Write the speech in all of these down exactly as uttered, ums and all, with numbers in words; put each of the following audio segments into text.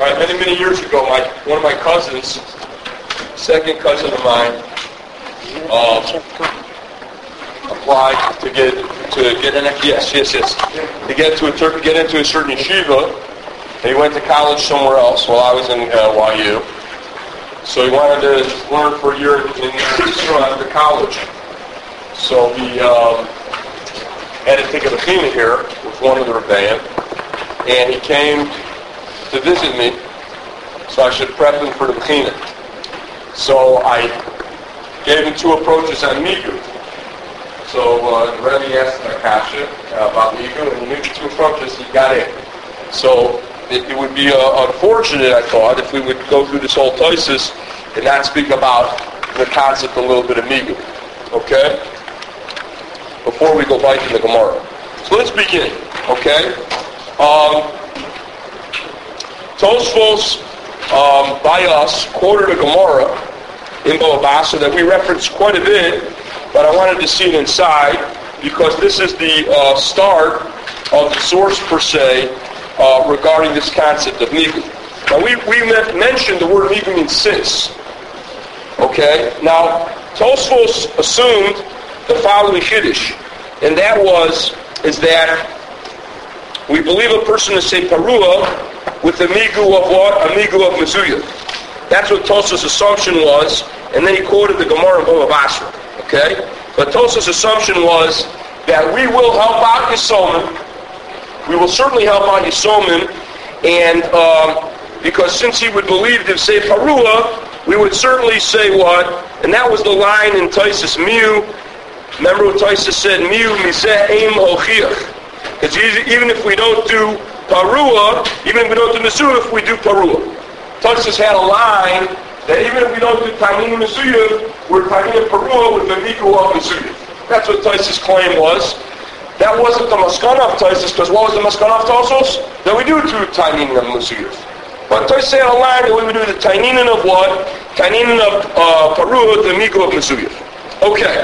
All right, many, many years ago, my one of my cousins, second cousin of mine, uh, applied to get to get an yes, yes, yes, to get to a to get into a certain yeshiva. And he went to college somewhere else while I was in uh, Y U. So he wanted to learn for a year in Israel after college. So he um, had to take a bechina here with one of the Rebbeim, and he came to visit me, so I should prep him for the bechina. So I gave him two approaches on Migu. So uh, the Rebbe asked Akasha uh, about Migu, and he knew the two approaches, he got in. So it, it would be uh, unfortunate, I thought, if we would go through this whole Tosis and not speak about the concept a little bit of Migu. Okay? Before we go back to the Gemara. So let's begin. Okay? Um, Tosfos, um, by us, quoted a Gemara in Baba Basra that we referenced quite a bit, but I wanted to see it inside because this is the uh, start of the source per se uh, regarding this concept of Migu. Now we, we mentioned the word Migu means since. Okay? Now, Tosfos assumed the following Kiddush, and that was, is that we believe a person to say Parua with a Migu of what? A Migu of Mezuyah. That's what Tosfos' assumption was, and then he quoted the Gemara in Baba Basra. Okay? But Tosfos' assumption was that we will help out Yisomim. We will certainly help out Yisomim, and um, because since he would believe to say Parua, we would certainly say what? And that was the line in Taisus Miu. Remember what Taisus said? Miu miseh aim hochiach. Because even if we don't do Parua, even if we don't do Mezuyah, if we do Parua. Taisus had a line that even if we don't do Tanin Mezuyah, we're Tanin Parua with the Migu of Mezuyah. That's what Taisus' claim was. That wasn't the Maskana of Taisus, because what was the Maskana of Tosos? That we do do Tanin of Mezuyah. But Taisus had a line that we would do the Tanin of what? Tanin of uh, Parua with the Migu of Mezuyah. Okay.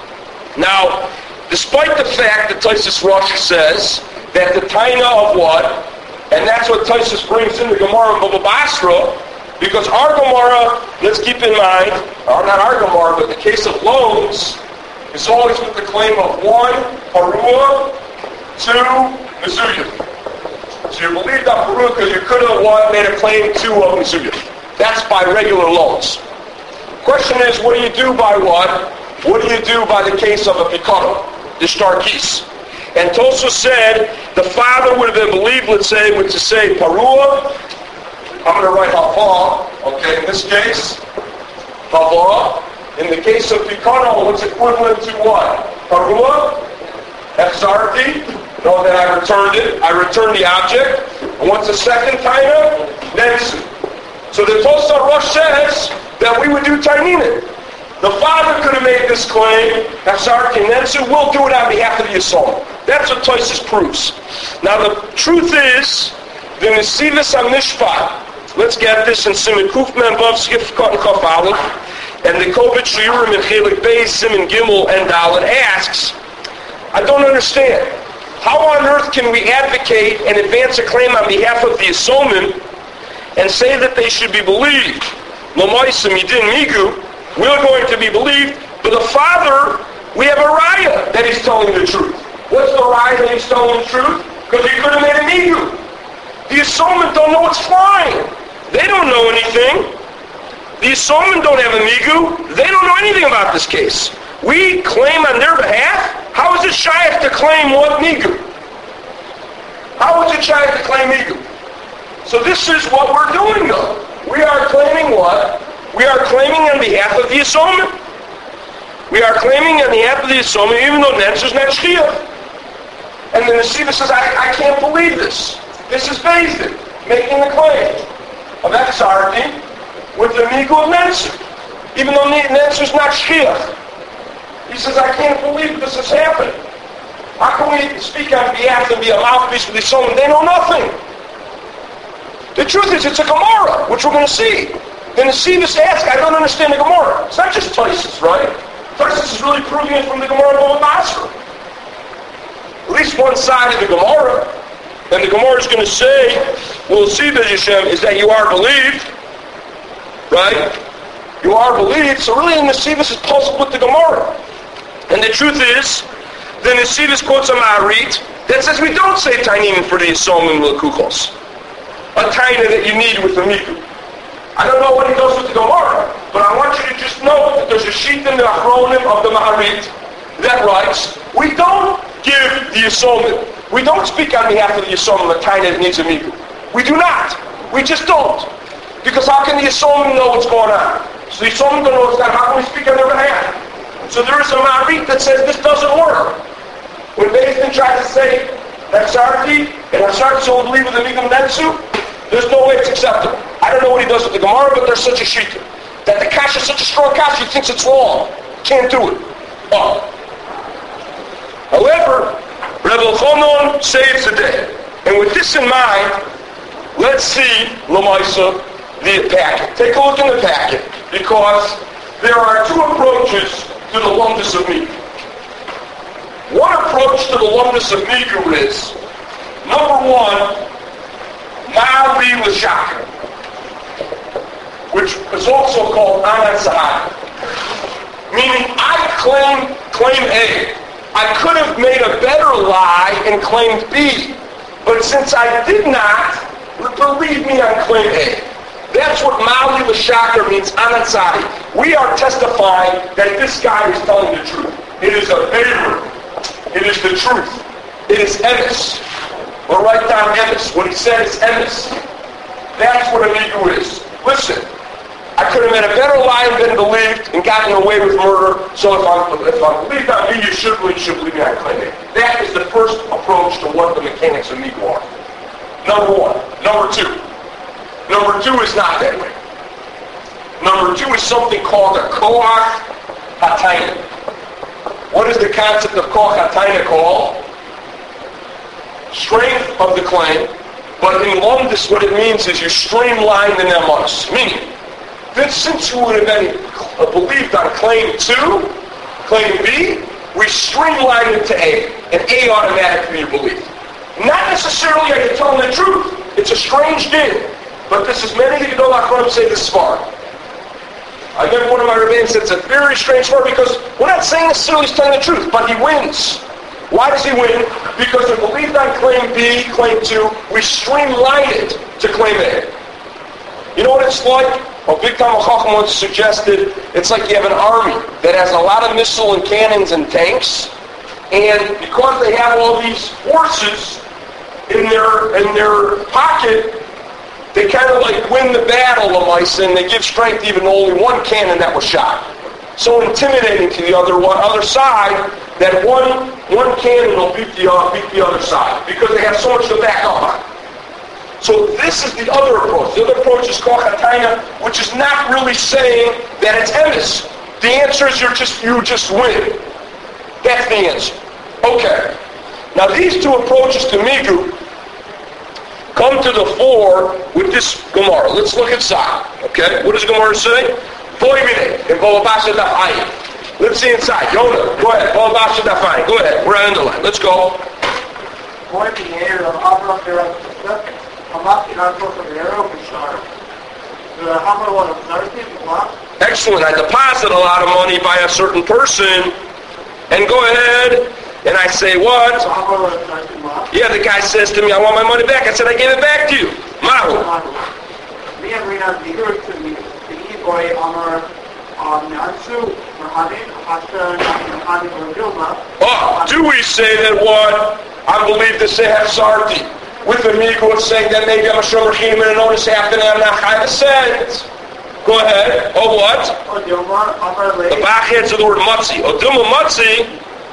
Now, despite the fact that Taisus Rosh says that the Taina of what? And that's what Taisus brings in the Gemara of Baba Basra, because our Gemara, let's keep in mind, or not our Gemara, but the case of loans, is always with the claim of one, Parua, two, Mezuyah. So you believed on Parua because you could have one, made a claim two of Mezuyah. That's by regular loans. Question is, what do you do by what? What do you do by the case of a Pikado, the Shtarkis? And Tosfos said the father would have been believed, let's say, would to say Parua. I'm going to write Hava. Okay, in this case, Hava. In the case of Pikano, it's equivalent to what? Parua, Exarti. Know that I returned it. I returned the object. And what's the second Taina? Nensu. So the Tosfos Rosh says that we would do Tainina. The father could have made this claim, Exarti Nensu, we'll do it on behalf of the Yisrael. That's what Tosfos proves. Now the truth is, the Nesivus HaMishpat, let's get this in Siman Kuf Mem Vav Skifkot and Chaf Aleph, and the Kovit Shiurim in Chelik Beis Siman Gimel and Dalet asks, I don't understand. How on earth can we advocate and advance a claim on behalf of the Yisomim and say that they should be believed? L'moisim Yidin Migu, we're going to be believed, but the father, we have a raya that he's telling the truth. What's the raya that he's telling the truth? Because he could have made a Migu. The Yisomim don't know what's flying. They don't know anything. The Yisomim don't have a Migu. They don't know anything about this case. We claim on their behalf? How is it Shaykh to claim what Migu? How is it Shaykh to claim Migu? So this is what we're doing though. We are claiming what? We are claiming on behalf of the Yisomim. We are claiming on behalf of the Yisomim even though Netz is not Shchiach. And the Nesiva says, I, I can't believe this. This is Bezdin making the claim of Exarti with the Migu of Netz. Even though Netz is not Shchiach. He says, I can't believe this has happened. How can we speak on behalf and be a mouthpiece for the Yisomim? They know nothing. The truth is, it's a Gemara, which we're going to see. The Nesivus asks, I don't understand the Gemara. It's not just Taisus, right? Taisus is really proving it from the Gemara of Baba Basra. At least one side of the Gemara. And the Gemara is going to say we'll see, B'ez Hashem, is that you are believed, right? You are believed, so really the Nesivos is puzzled with the Gemara. And the truth is, the Nesivos quotes a Ma'arit that says we don't say Tainim for the Yisomim L'Kuchos. A Taina that you need with the Miku. I don't know what he does with the Gemara, but I want you to just know that there's a sheet in the Achronim of the Ma'arit that writes, we don't give the Yisomim. We don't speak on behalf of the Yisomim a Taina that needs a Miku. We do not. We just don't. Because how can the Yisomim know what's going on? So the Yisomim don't know what's going on. How can we speak on their behalf? So there is a Ma'arit that says this doesn't work. When Bezdin tries to say Hafsarti, and Hafsarti will believe with the Migam Netsu, there's no way it's acceptable. I don't know what he does with the Gemara, but there's such a shita. That the Kasha is such a strong Kasha, he thinks it's wrong. Can't do it. Oh. However, Rebbe Elchanan saves the day. And with this in mind, let's see, Lamaisa, the packet. Take a look in the packet, because there are two approaches to the Lumdus of Miku. One approach to the Lumdus of Miku is, number one, Ma'ali L'Shaka, which is also called Anat Sahad. Meaning, I claim, claim A. I could have made a better lie and claimed B. But since I did not, believe me on claim A. That's what Ma'ali L'Shaka means, Anat Sahad. We are testifying that this guy is telling the truth. It is a favor. It is the truth. It is emes. Or write down emes. What he said is emes. That's what a miku is. Listen, I could have made a better lie and been believed and gotten away with murder. So if I'm, if I'm believed on me, you should believe, you should believe me on claiming. That is the first approach to what the mechanics of miku are. Number one. Number two. Number two is not that way. Number two is something called a koach hatayna. What is the concept of koach hatayna called? Strength of the claim, but in Lumdus what it means is you streamline the nemas. Meaning, that since you would have been believed on claim two, claim B, we streamline it to A, and A automatically you believe. Not necessarily are you telling the truth. It's a strange din, but this is many of the Gedol HaKronim say this far. I remember one of my rabbis said it's a very strange far because we're not saying necessarily he's telling the truth, but he wins. Why does he win? Because we believed on claim B, claim two, we streamline it to claim A. You know what it's like? Well, Big Tam Chacham once suggested it's like you have an army that has a lot of missiles and cannons and tanks, and because they have all these forces in their in their pocket, they kind of like win the battle of mice, and they give strength even to only one cannon that was shot. So intimidating to the other one, other side that one one cannon will beat the uh, beat the other side because they have so much to back up on. So this is the other approach. The other approach is koach hatayna, which is not really saying that it's emes. The answer is you're just you just win. That's the answer. Okay. Now these two approaches to miku come to the fore with this Gemara. Let's look inside. Okay. What does Gemara say? Let's see inside. Yonah, go ahead. Go ahead. We're on the line. Let's go. Excellent. I deposit a lot of money by a certain person, and go ahead, and I say what? Yeah, the guy says to me, I want my money back. I said, I gave it back to you. Mahu. Oh, do we say that what? I believe to say Hafsarti. With the miku of saying that maybe I'm a shomer chim and notice happening I'm not chayv a cent. Go ahead. Oh, what? The back heads of the word matzi. Oduma matzi.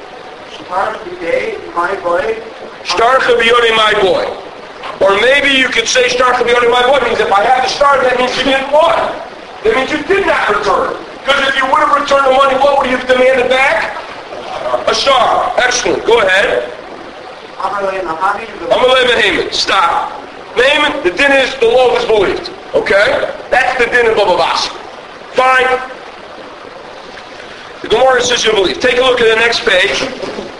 Shtarcha b'yoni my boy. Or maybe you could say shtarcha b'yoni my boy means if I have the star, that means you didn't want. That means you did not return. Because if you would have returned the money, what would you have demanded back? A star. Excellent. Go ahead. Amalei Mehaman. Stop. Mehaman, the din is the law is believed. Okay? That's the din of Baba Basra. Fine. The Gemara says you believe. Take a look at the next page.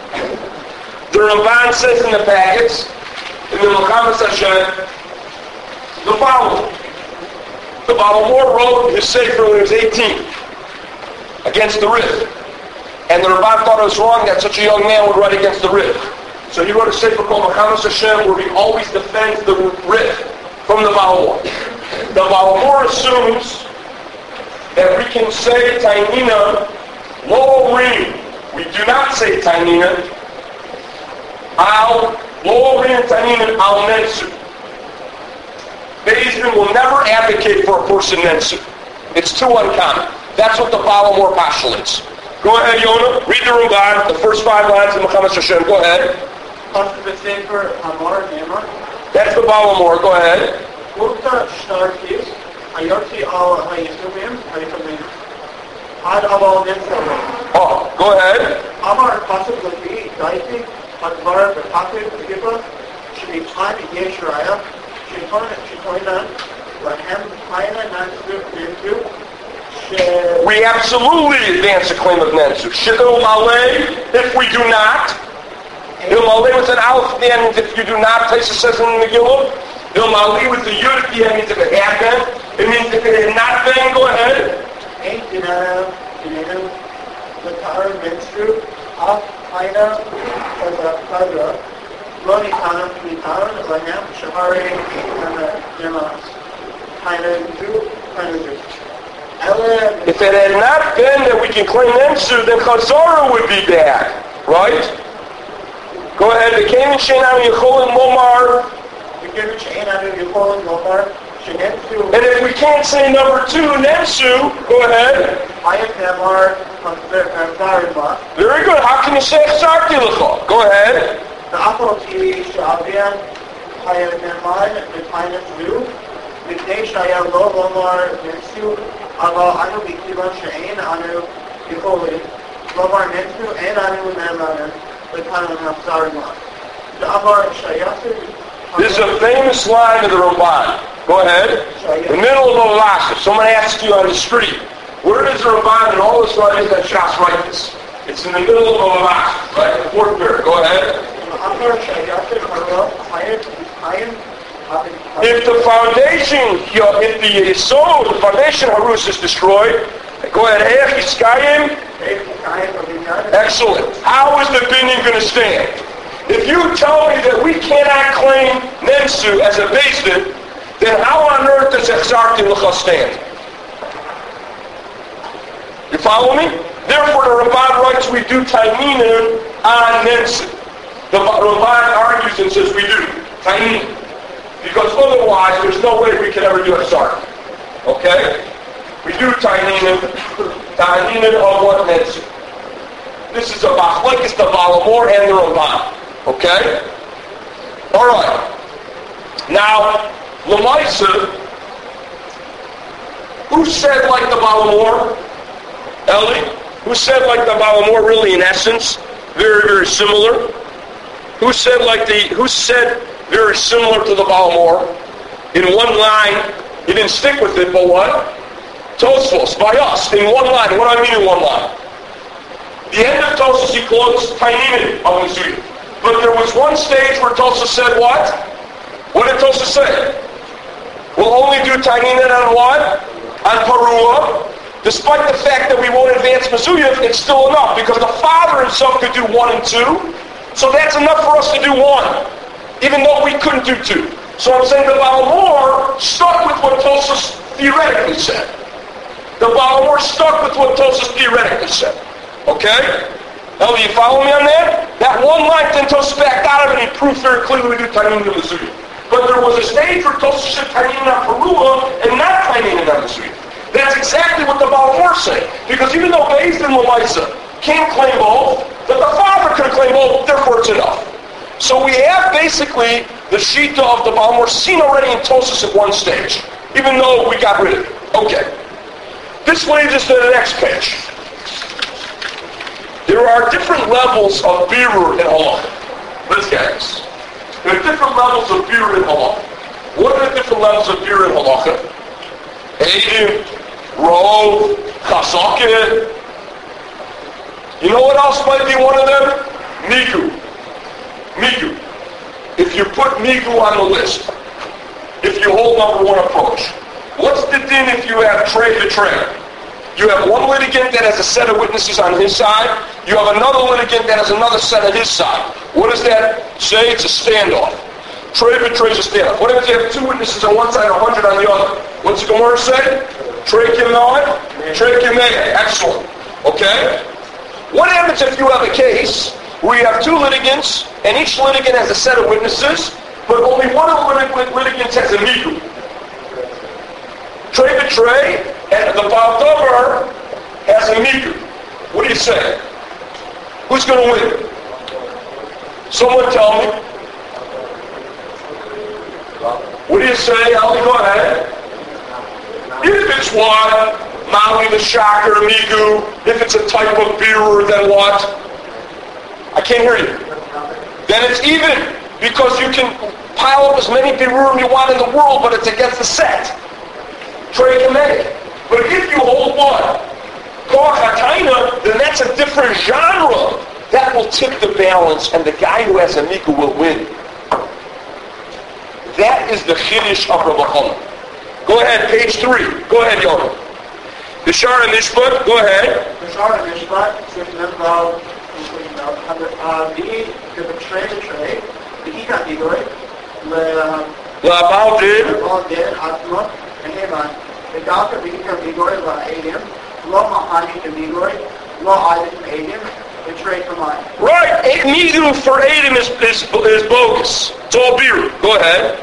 The Ramban says in the packets, in the Muhammad Hashem, following. The Baal HaMaor wrote his Sefer when he was eighteen against the Rif. And the Ramban thought it was wrong that such a young man would write against the Rif. So he wrote a Sefer called Mechanos Hashem where he always defends the Rif from the Baal HaMaor. The Baal HaMaor assumes that we can say Tainina Lo Orim. We do not say Tainina Al Lo Orim Tainina Al Nensu. Beis Din will never advocate for a person Nensu. It's too uncommon. That's what the Baal HaMaor postulates. Go ahead, Yonah. Read the Ramban, the first five lines of Mechanos Hashem. Go ahead. That's the Baal HaMaor. Go ahead. Oh, go ahead. Amar Pasuk Lafi, Daiti, Advar, Bepakir, Begiba, Shemitan, Yeshuraya, Shekon, Shekoinan, Lahem, Kaina, Nansu, Nansu, We absolutely advance a claim of Nensu. Shidul Malay, if we do not. Il Malay with an Aleph at the end means if you do not. Taisa says in the Megillah. Il Malay with the Yud at the end means if it had been. It means if it had not been. Go ahead. Ain't Dinana, Dinana, Latar, Menstru, Af, Kaina, Kadra, Loni Kana, Mitan, Lahem, Shahari, Kana, Yamas, Kaina, Zu, Kaina, Zu. If it had not been that we can claim Nemsu, then Chazara would be bad, right? Go ahead. The Kamen Sheinanu Yecholim Lomar. And if we can't say number two, Nemsu, go ahead. Very good. How can you say Chzarti L'cha? Go ahead. אבל אנו בכיוון שאין אנו יכולים, כלומר נצנו אין אנו נאמנים לכאן נחזר לה. ועבר שייסר... This is a famous line of the Ramban. Go ahead. In the middle of Olasha, someone asks you on the street, where is the Ramban and all this writings that Shas write this? It's in the middle of Olasha, right? The fourth period. Go ahead. If the foundation, if the soul, the foundation Harus is destroyed, go ahead. Excellent. How is the binyan going to stand? If you tell me that we cannot claim Nemsu as a Beis Din, then how on earth does Chzarti L'cha stand? You follow me? Therefore, the Ramban writes we do Tainina on Nemsu. The Ramban argues and says we do Tainina. Because otherwise, there's no way we can ever do a Chzarti. Okay? We do Tainina, Tainina of what Nemsu. This is a machlokes the Baal HaMaor and the Ramban. Okay? Alright. Now, Lamaisa, who said like the Baal HaMaor? Eli? Who said like the Baal HaMaor really in essence? Very, very similar. Who said like the, who said very similar to the Baal HaMaor? In one line, he didn't stick with it, but what? Tosfos, by us, in one line. What do I mean in one line? The end of Tosfos, he closed Tainina of Mizuya. But there was one stage where Tosfos said what? What did Tosfos say? We'll only do Tainina on what? On Parua. Despite the fact that we won't advance Mizuya, it's still enough because the father himself could do one and two. So that's enough for us to do one, even though we couldn't do two. So I'm saying the Baal HaMaor stuck with what Tosfos theoretically said. The Baal HaMaor stuck with what Tosfos theoretically said. Okay? Now, do you follow me on that? That one line then Tosfos backed out of it and he proved very clearly we do Tainina and Mizuya. But there was a stage where Tosfos said Tainina on Parua and not Tainina on Mizuya. That's exactly what the Baal HaMaor said. Because even though Beis Din Lamaisa can't claim both, that the father could claim both, therefore it's enough. So we have basically the Shita of the Baal HaMaor seen already in Tosfos at one stage, even though we got rid of it. Okay. This leads us to the next page. There are different levels of birur in halacha. Let's get this. There are different levels of birur in halacha. What are the different levels of birur in halacha? Eidim, Rov, Chazakah. You know what else might be one of them? Migu. Migu. If you put Migu on the list. if you hold number one approach. What's the din if you have trey betray? You have one litigant that has a set of witnesses on his side. You have another litigant that has another set on his side. What does that say? It's a standoff. Trey betrays a standoff. What if you have two witnesses on one side and one hundred on the other? What's the Gemara say? Trey kimnoed, trey kimnei. Excellent. Okay? What happens if you have a case where you have two litigants and each litigant has a set of witnesses, but only one of the lit- litigants has a migu? Trey betray, and the Baal Dover has a migu. What do you say? Who's going to win? Someone tell me. What do you say? Ali, go ahead. If it's what? Maui the shocker, migu. If it's a type of beer, then what? I can't hear you. Then it's even, because you can pile up as many birurim you want in the world, but it's against the set. Trey Kamei. But if you hold one, Koach HaTaina, then that's a different genre. That will tip the balance, and the guy who has a migu will win. That is the Chiddush of Rav Chana. Go ahead, page three. Go ahead, Yonah. The Shara Mishpat, go ahead. The Shara Mishpat, says about the betray betray, the Ika Bigoi, the La'abal din, La'abal din, Atma, and Heman. The Dalka Bigika Bigoi, La'adim, La'mahani to Bigoi, La'adim to Adim, betray from mine. Right, migu for Adim is, is, is bogus. It's all beer. Go ahead.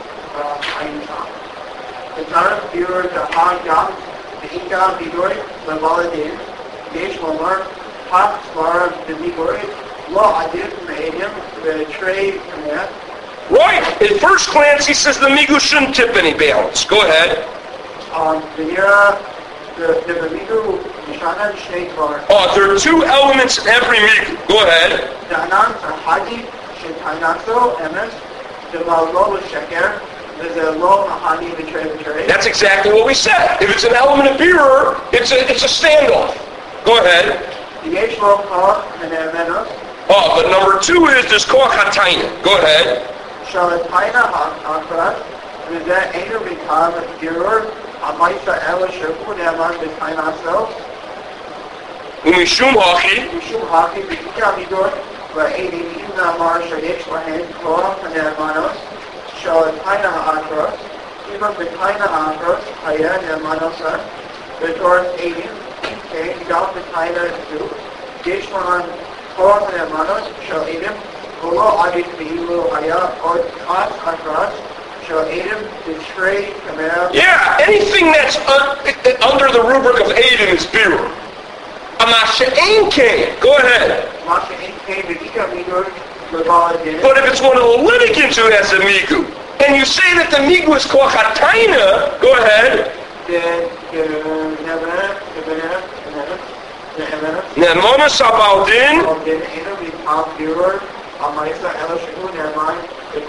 The Tarif Bigoi, the Hagam, Ika Bigoi, the Valadin, Yesh Lamar, Hak Svara, the Bigoi, Law Adim, Adim, the Trey Command. Right. At first glance, he says the migu shouldn't tip any balance. Go ahead. Um, the Nira, the the Migu, Mishana, Shnei Bar. Oh, there are two elements in every migu. Go ahead. The Anan, the Hadi, Shetainaso, Emes, the Malo, Sheker, the Lo, Mahani, Betray, Betray. That's exactly what we said. If it's an element of beer, it's a it's a standoff. Go ahead. The Yesh Lo Kach, and the Menos. Oh, but number two is this Koach HaTaina. Go ahead. Shalataina Hakrat, with that anger become Girur, Amaisa Ela Shirku, Naman Betainaso, Umishum Hachi. Mishum Haki, Bikika Midor, where Adim Namar Shayesh Lahen, Korah, and Namanos, Shalataina Hakrat, even Betaina Hakrat, Haya Namanosa, Betor Adim, K, Gal Betaina Zu, Yeshman, Korah, and Namanos, Shal Adim, Olo Adit Mihilu Haya, or As Hakrat, Shall Adam betray Kamel? Yeah, anything that's un- under the rubric of Adam is beer. Amasha Ein Kain. Go ahead. Masha Ein Kain, the Ika Migur, Levala did it. But if it's one of the litigants who has a migu, and you say that the migu is Koach HaTaina, go ahead. Then the Nevana, the Nevana, the Nevana, the Nevana. Nemona Sabal Din. Then Adam become Girur, Amaisa Ela Shaku, Neman.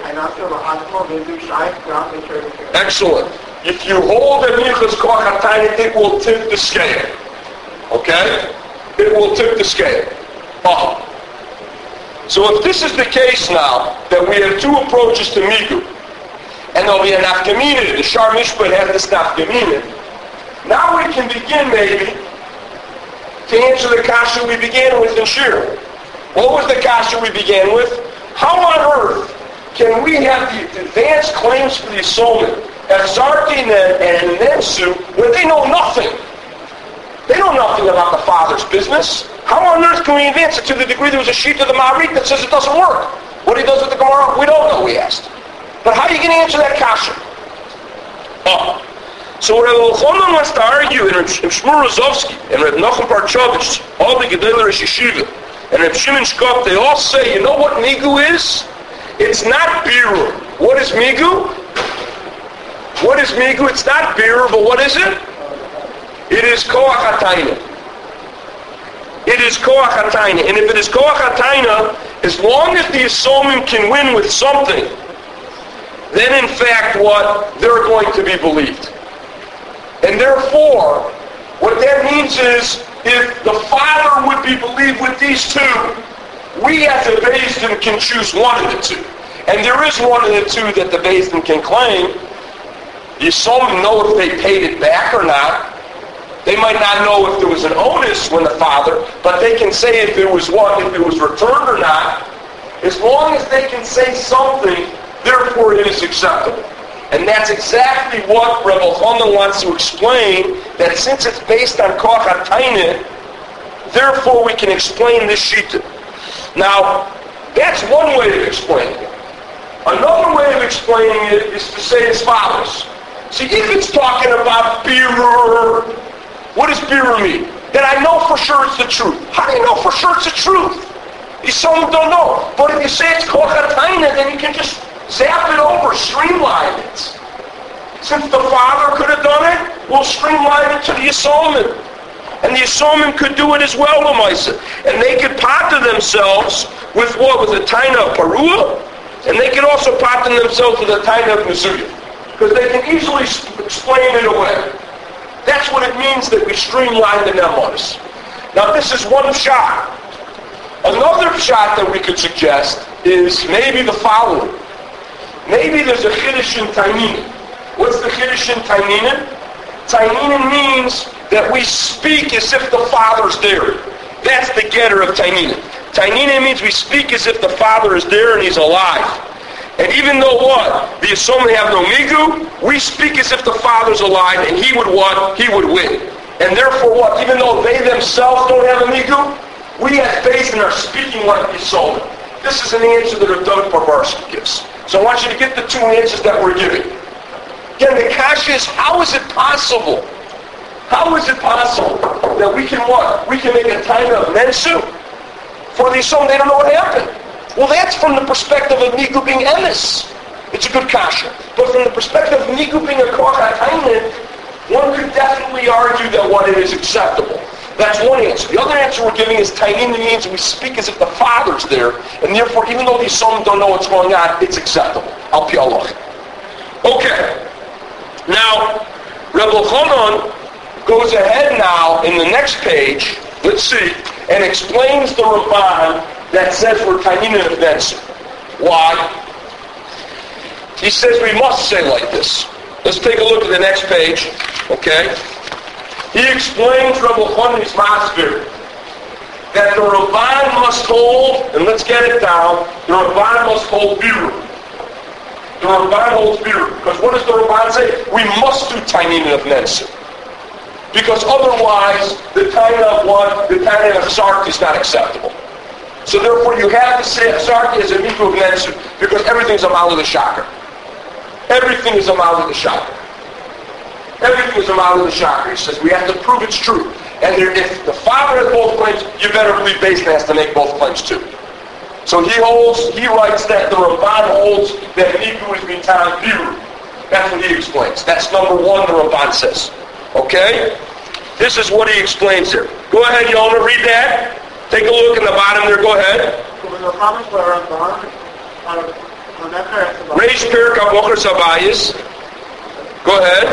Excellent. If you hold the Minchas Koach HaTaina, it will tip the scale. Okay? It will tip the scale. Oh. So if this is the case now, that we have two approaches to migu, and there'll be a nafkamina, the Shar Mishpat has this nafkamina, now we can begin maybe to answer the kasha we began with in Shir. What was the kasha we began with? How on earth can we have the advanced claims for the Yisomim as Zarkin and, and Nensu when they know nothing? They know nothing about the father's business. How on earth can we advance it to the degree there was a sheet of the Ma'arit that says it doesn't work? What he does with the Gemara, we don't know, we asked. But how are you going to answer that kasha? Oh. So Rav Elchanan wants to argue, and Rav Shmuel Rozovsky, and Rav Nachum Parchovich, all the Gedolei Rosh Yeshiva, and Rav Shimon Shkop, they all say, you know what migu is? It's not beer. What is migu? What is migu? It's not beer, but what is it? It is Koach HaTaina. It is Koach HaTaina. And if it is Koach HaTaina, as long as the Yisomim can win with something, then in fact what? They're going to be believed. And therefore, what that means is, if the father would be believed with these two, we as a Beis Din can choose one of the two. And there is one of the two that the Beis Din can claim, The Yisomim know if they paid it back or not. They might not know if there was an onus when the father, but they can say if it was what, if it was returned or not. As long as they can say something, therefore it is acceptable. And that's exactly what Reb Elchanan wants to explain, that since it's based on Koach HaTainah, therefore we can explain this Shita. Now, that's one way of explaining it. Another way of explaining it is to say as follows. See, if it's talking about birur, what does birur mean? Then I know for sure it's the truth. How do you know for sure it's the truth? You some don't know. But if you say it's Koach HaTainah, then you can just zap it over, streamline it. Since the father could have done it, we'll streamline it to the Yisomim. And the Yisomim could do it as well, Lamaisa. And they could pattern themselves with what? With a Taina of Parua. And they could also pattern themselves with a Taina of Mizuya. Because they can easily explain it away. That's what it means that we streamline the Nemonis. Now this is one shot. Another shot that we could suggest is maybe the following. Maybe there's a Chiddush in Tainina. What's the Chiddush in Tainina? Tainina means that we speak as if the Father's there. That's the getter of Tainina. Tainina means we speak as if the Father is there and He's alive. And even though what? The Yisomim have no migu, we speak as if the Father's alive and He would what? He would win. And therefore what? Even though they themselves don't have a migu, we as Beis Din are speaking like the Yisomim. This is an answer that Rav Barbarsky gives. So I want you to get the two answers that we're giving. Again, the kasha is, how is it possible? How is it possible that we can what? We can make a time of mensu for the Yisomim, they don't know what happened. Well, that's from the perspective of Nigu being emes. It's a good kasha. But from the perspective of Nigu being a Koach HaTainah, one could definitely argue that what it is acceptable. That's one answer. The other answer we're giving is Tainina means we speak as if the Father's there, and therefore, even though these Yisomim don't know what's going on, it's acceptable. Al pi Allah. Okay. Now, Reb Elchanan goes ahead now in the next page, let's see, and explains the Ramban that says we're Tainina of Mensu. Why? He says we must say like this. Let's take a look at the next page, okay? He explains Reb Elchanan's Masbir that the Ramban must hold, and let's get it down, the Ramban must hold birur. The Ramban holds birur. Because what does the Ramban say? We must do Tainina of Mensu. Because otherwise, the Taina of what? The Taina of Sarki is not acceptable. So therefore, you have to say Sarki is a Miku of Mensu, because everything's a Mal of the Shakar. Everything is a Mal of the Shakar. Everything is a Mal of the Shakar. He says we have to prove it's true. And there, if the father has both claims, you better believe Beis Din has to make both claims too. So he holds, he writes that the Ramban holds that Miku is Mitan Biru. That's what he explains. That's number one, the Ramban says. Okay? This is what he explains here. Go ahead, Yona, read that. Take a look in the bottom there. Go ahead. Reish Perek HaBocher Sabayis. Go ahead.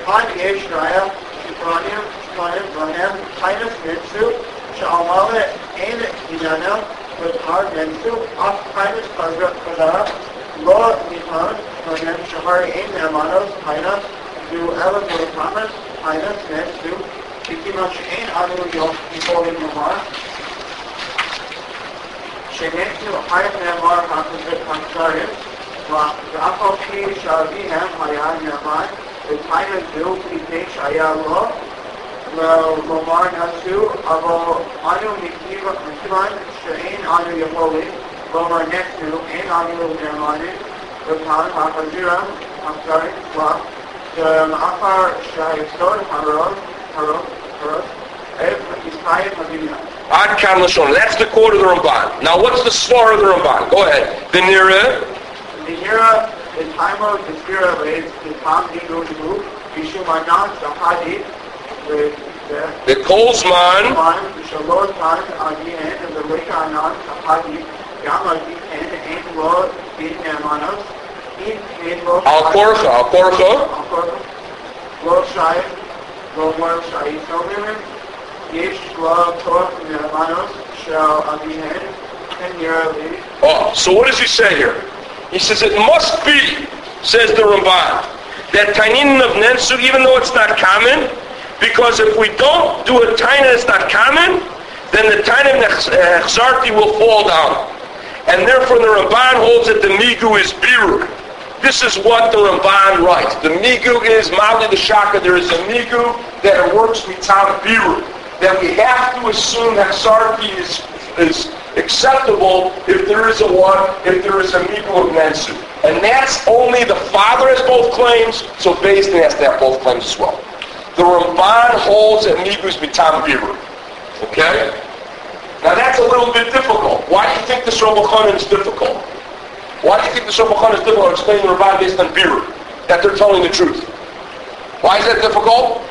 שנתנו חייב נאמר מהכוזת חנצרים ואף על פי שאביהם היה נאמן ותאימן זו מפני שהיה לו ולומר נעשו אבל אנו מכיוון שאין אנו יכולים לומר נתנו אין אנו נאמנים וכאן החזירם חנצרים ומאחר שהיסוד הרוב הרוב הרוב ישראל מדינה. Ad Kan Lashon. That's the quote of the Ramban. Now, what's the svar of the Ramban? Go ahead. The Nira. The Nira, the time of the Nira is the Tam Digo Digo, Yishumanan, the Hadith, the Kolzman, the Shalot Man, Adian, and the Rikanan, the Hadith, Yamadi, and Ain Lord, Bin Namanos, In Lord, Al Korcha, Al Korcha, Al Korcha, Lord Shai, Lord Lord Shai, Sovimin, Oh, so what does he say here? He says it must be, says the Ramban, that tainin of nensu, even though it's not common, because if we don't do a taina that's not common, then the taina of nechzarti will fall down. And therefore the Ramban holds that the migu is birur. This is what the Ramban writes. The migu is mali the shaka. There is a migu that it works mitam birur. That we have to assume that sarki is, is acceptable if there is a one, if there is a migu of nensu. And that's only the father has both claims, so Beis Din has to have both claims as well. The Ramban holds that migu is mitam birur. Okay? Now that's a little bit difficult. Why do you think this Rabbi Chanan is difficult? Why do you think this Rabbi Chanan is difficult explaining the Ramban based on birur? That they're telling the truth. Why is that difficult?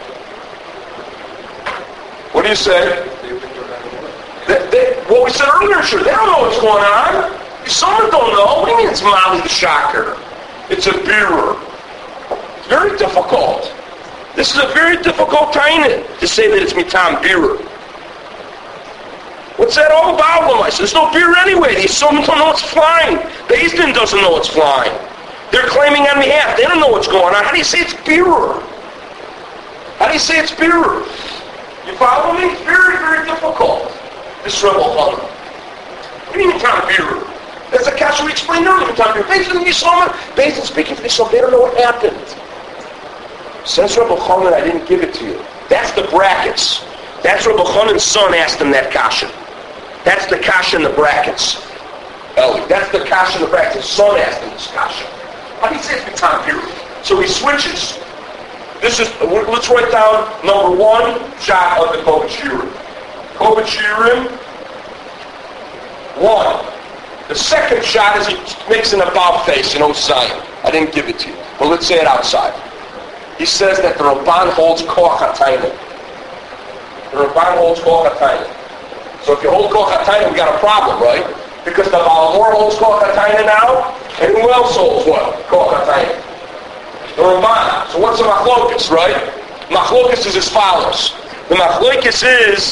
What do you say? They, they, what we said earlier, sure, they don't know what's going on. Some don't know. What do you mean it's Mali the Shocker? It's a birur. It's very difficult. This is a very difficult taina to say that it's mitam birur. What's that all about, Lamais? There's no beer anyway. The Yisomim don't know it's flying. Beis Din doesn't know it's flying. They're claiming on behalf. They don't know what's going on. How do you say it's birur? How do you say it's birur? You follow me? It's very, very difficult. This rebel Chanan. What do you mean mitam birur? That's a kasha we explained earlier. Mitam birur. Beis Din, Yisomim, Beis Din speaking for the Yisomim. They don't know what happened. Says Rebbe Chanan, I didn't give it to you. That's the brackets. That's Rebbe Chanan's son asked him that kasha. That's the kasha in the brackets. Eli. That's the kasha in the brackets. His son asked him this kasha. How do you say it's mitam birur? So he switches. This is, let's write down number one shot of the Kovach Shirim. Kovach Shirim, one. The second shot is he makes an about face, you know, Zion. I didn't give it to you. But let's say it outside. He says that the Ramban holds koach hatayna. The Ramban holds koach hatayna. So if you hold koach hatayna, we got a problem, right? Because the Balamor holds koach hatayna now, and who else holds what? Koach hatayna. The Ramban. So what's the machlokas, right? Machlokas is as follows. The machlokas is,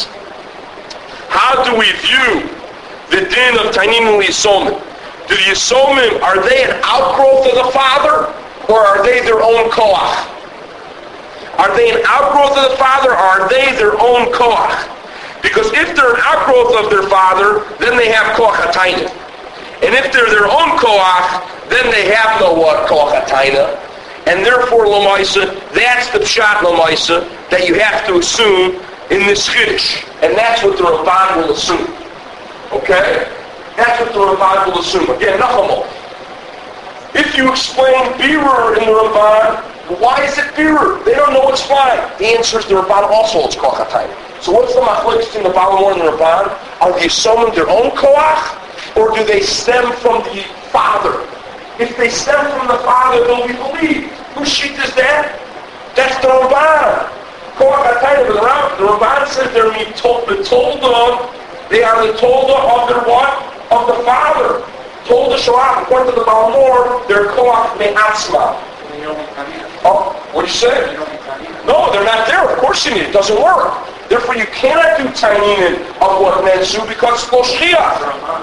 how do we view the din of tainin and Yisomim? Do the Yisomim, are they an outgrowth of the father, or are they their own koach? Are they an outgrowth of the father, or are they their own koach? Because if they're an outgrowth of their father, then they have koach hatayna. And if they're their own koach, then they have no what koach hatayna. And therefore, Lamaisa, that's the pshat Lamaisa that you have to assume in this chiddush. And that's what the Ramban will assume. Okay? That's what the Ramban will assume. Again, nachamol. If you explain birur in the Ramban, why is it birur? They don't know what's flying. The answer is the Ramban also holds koach hatayna. So what's the machlokes in the Balamor and the Ramban? Are the Yisomim their own koach, or do they stem from the father? If they stem from the father, they'll be believed. Whose sheet is that? That's the Ramban. Koach hatayna, the Ramban, the Ramban says they're the tolda. They are the tolda of their what? Of the father. Tolda shalach. According to the Balamor, they're koach me'atzma. Oh, what do you say? No, they're not there. Of course you need it. It doesn't work. Therefore, you cannot do tainin of what nensu because it's lo shchiach.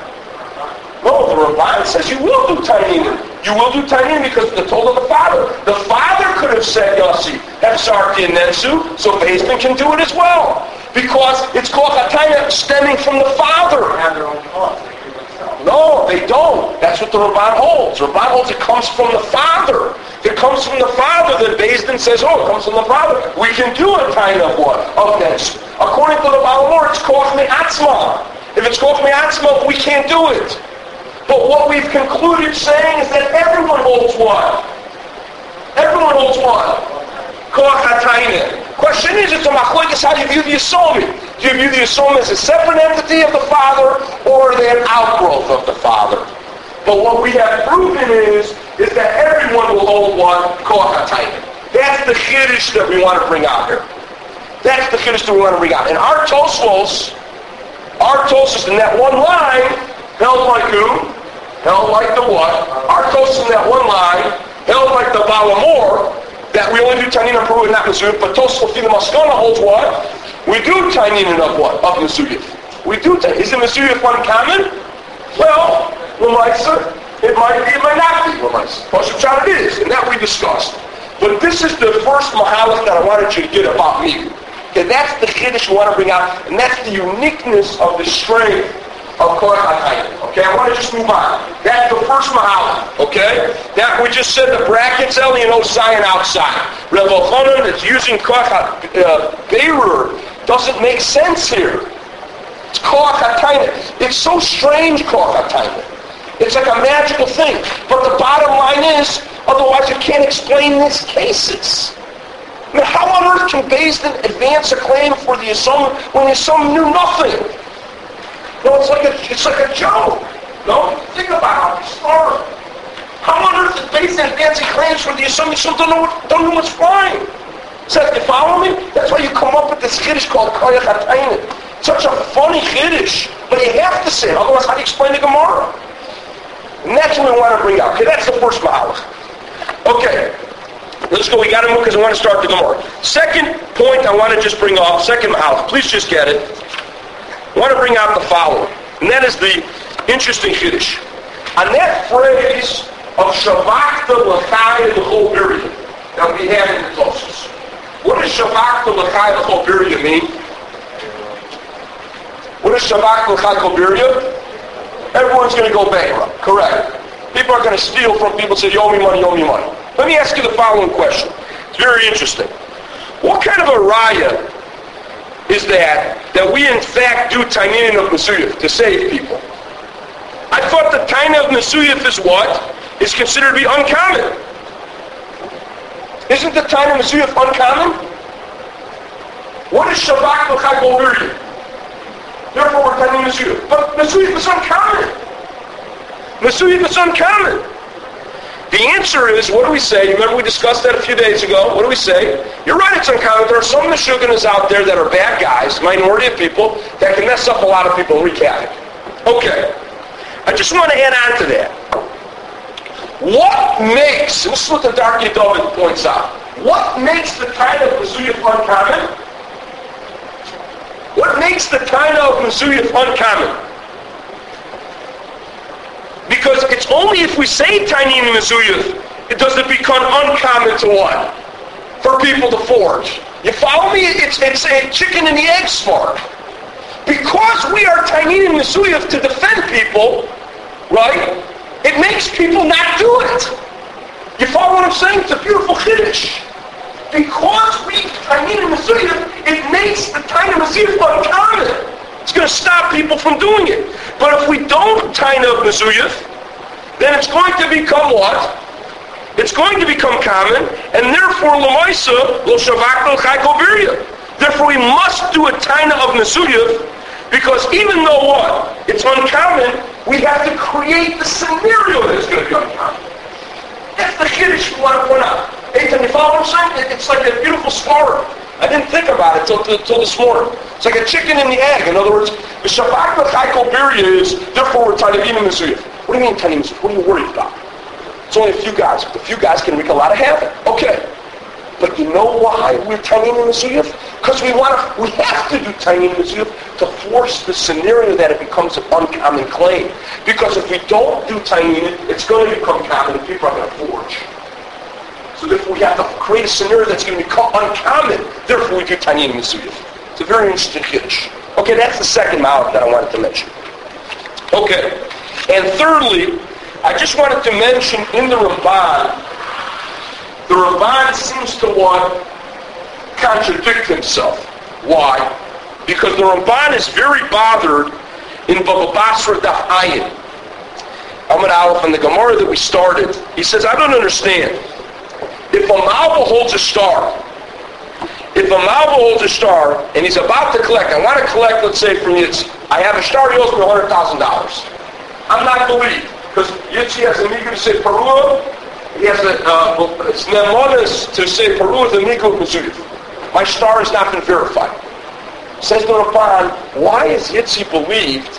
No, the Ramban says you will do tainin. You will do tainin because the told of the father. The father could have said, Yossi, have sarki and nensu, so Beis Din can do it as well. Because it's koach hatayna stemming from the father. They have their own cause. No, they don't. That's what the Ramban holds. The Ramban holds it comes from the father. If it comes from the father, then Beis Din says, oh, it comes from the father. We can do a kind of what? Of this. According to the Balamor, it's koach me'atzma. If it's koach me'atzma, we can't do it. But what we've concluded saying is that everyone holds what? Everyone holds what? Koach hatayna. Question is, it's a machlokes how you view the Yisomim. Do you view the Yisomim as a separate entity of the father, or are they an outgrowth of the father? But what we have proven is, is that everyone will hold one koach hatayna. That's the chiddush that we want to bring out here. That's the chiddush that we want to bring out. And our Tosfos, our Tosfos in that one line, held like who? Held like the what? Our Tosfos in that one line, held like the Balamor, that we only do tainin and peru and not mezuyif, but Tosfos in the Maskana holds what? We do tainin and of what? Of mezuyif. We do tainin. Is the mezuyif uncommon? Well, Lamaisa, it might be, it might not be Lamaisa. Pashut Shad it is, and that we discussed. But this is the first mahalach that I wanted you to get about me. Okay, that's the chiddush we want to bring out, and that's the uniqueness of the strength of Koach HaTainah. Okay, I want to just move on. That's the first mahalach. Okay, that we just said the brackets, L, you know, Zion outside. Reb Elchanan that's using Koach HaBeirur doesn't make sense here. It's Koach HaTainah. It's so strange, Koach HaTainah. It's like a magical thing. But the bottom line is, otherwise you can't explain these cases. I mean, how on earth can Beis Din advance a claim for the Yisomim when the Yisomim knew nothing? No, it's like a it's like a joke. No, think about it. Start. How on earth is Beis Din advancing claims for the Yisomim? Yisomim don't know what, don't know what's flying. So you follow me? That's why you come up with this chiddush called Koach HaTainah. Such a funny chiddush, but you have to say it. Otherwise, how do you explain the Gemara? And that's what we want to bring out. Okay, that's the first mahalach. Okay. Let's go. We got to move because I want to start the Gemara. Second point I want to just bring off, second mahalach. Please just get it. I want to bring out the following. And that is the interesting chiddush. On that phrase of Shavakta L'chai L'chol Birya that we have in the Tosfos. What does Shavakta L'chai L'chol Birya mean? What does Shavakta L'chai L'chol Birya? Everyone's going to go bankrupt. Correct. People are going to steal from people and say, you owe me money, you owe me money. Let me ask you the following question. It's very interesting. What kind of a raya is that, that we in fact do Tainin of Nesuyif to save people? I thought the Taina of Nesuyif is what? Is considered to be uncommon. Isn't the Taina of Nesuyif uncommon? What is Shavak L'chai L'chol? Therefore we're Tainin Nesuyif. But Nesuyif is uncommon. Nesuyif is uncommon. The answer is, what do we say? You remember we discussed that a few days ago. What do we say? You're right, it's uncommon. There are some Meshuganas out there that are bad guys, minority of people, that can mess up a lot of people and wreak havoc. Okay. I just want to add on to that. What makes, and this is what the Darkei David points out, what makes the kind of Mezuyif uncommon? What makes the kind of Mezuyif uncommon? Because it's only if we say Tainin Mezuyif, it doesn't become uncommon to what? For people to forge. You follow me? It's, it's a chicken and the egg smart. Because we are Tainin Mezuyif to defend people, right? It makes people not do it. You follow what I'm saying? It's a beautiful chiddush. Because we Tainin Mezuyif, it makes the Tainin Mezuyif uncommon. It's going to stop people from doing it. But if we don't Taina of Mezuyif, then it's going to become what? It's going to become common, and therefore L'maisa Lo Shavak L'chai Birya. Therefore we must do a Taina of Mezuyif, because even though what? It's uncommon, we have to create the scenario that it's going to be uncommon. That's the chiddush we want to point out. Eitan, you follow what I'm saying? It's like a beautiful spark. I didn't think about it till, till, till this morning. It's like a chicken and the egg. In other words, the Shavak L'chai Birya is, therefore we're Taina Mezuyif. What do you mean Taina Mezuyif? What are you worried about? It's only a few guys. But a few guys can wreak a lot of havoc. Okay. But you know why we're Tainin Mezuyif? Because we want to, we have to do Tainin Mezuyif to force the scenario that it becomes an uncommon claim. Because if we don't do Tainin, it's going to become common and people are going to forge. So therefore we have to create a scenario that's going to become uncommon. Therefore we do Tainin Mezuyif. It's a very interesting chiddush. Okay, that's the second ma'alef that I wanted to mention. Okay. And thirdly, I just wanted to mention in the Ramban, the Ramban seems to want to contradict himself. Why? Because the Ramban is very bothered in Baba Basra Daf Ayin. Amud Aleph in the Gemara that we started. He says, I don't understand. If a Malva holds a star, if a Malva holds a star and he's about to collect, I want to collect, let's say, from Yitzi. I have a star, he owes me one hundred thousand dollars. I'm not believed. Because Yitzi has a migu to say Parua, he has a, uh, it's Nemonis to say Parua is a migu Mezuyif. My star has not been verified. Says the Ramban, why is Yitzi believed?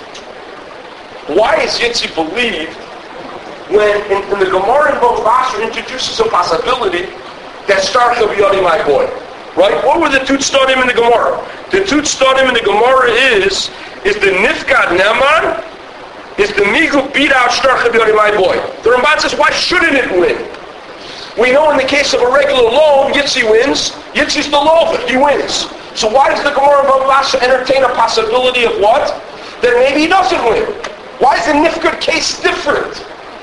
Why is Yitzi believed when in, in the Gemara in Bava Basra introduces a possibility that star shall be Yodi, my boy? Right? What were the two studim in the Gemara? The two studim in the Gemara is, is the Nifgad Neman, is the Migu beat out Shtar Chabi, my boy. The Ramban says, why shouldn't it win? We know in the case of a regular loan, Yitzi wins. Yitzi's the lover. He wins. So why does the Gemara in Baba Basra entertain a possibility of what? That maybe he doesn't win. Why is the Nifkut case different?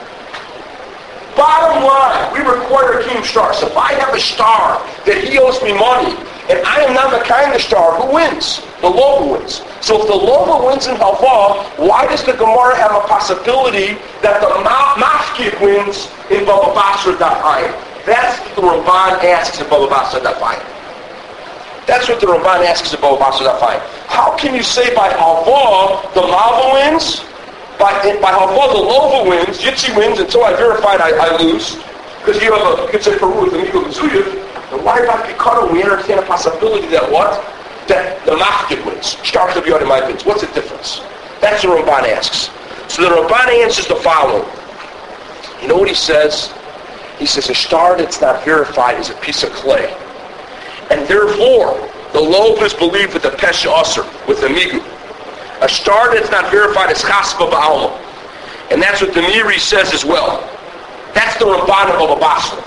Bottom line, we require a kingdom star. So if I have a star that he owes me money, and I am not the kind of star, who wins? The lover wins. So if the lover wins in Hava, why does the Gemara have a possibility that the ma- Mafkid wins in Baba Basra Dafayim? That's what the Ramban asks in Baba Basra Dafayim. That's what the Ramban asks in Baba Basra Dafayim. How can you say by Hava the Mava wins? By, by Hava the lover wins, Yitzi wins, until I verified I, I lose. Because you have a, you could say Peru with the Migo Mizuyev. And why about Pikado we entertain a possibility that what? That the Mafkid wins. Star to be on my wins. What's the difference? That's what Ramban asks. So the Ramban answers the following. You know what he says? He says a star that's not verified is a piece of clay. And therefore, the loaf is believed with the Pesha Asr, with the Migu. A star that's not verified is Chaspa Ba'alma. And that's what the Miri says as well. That's the Ramban of Baba Basra.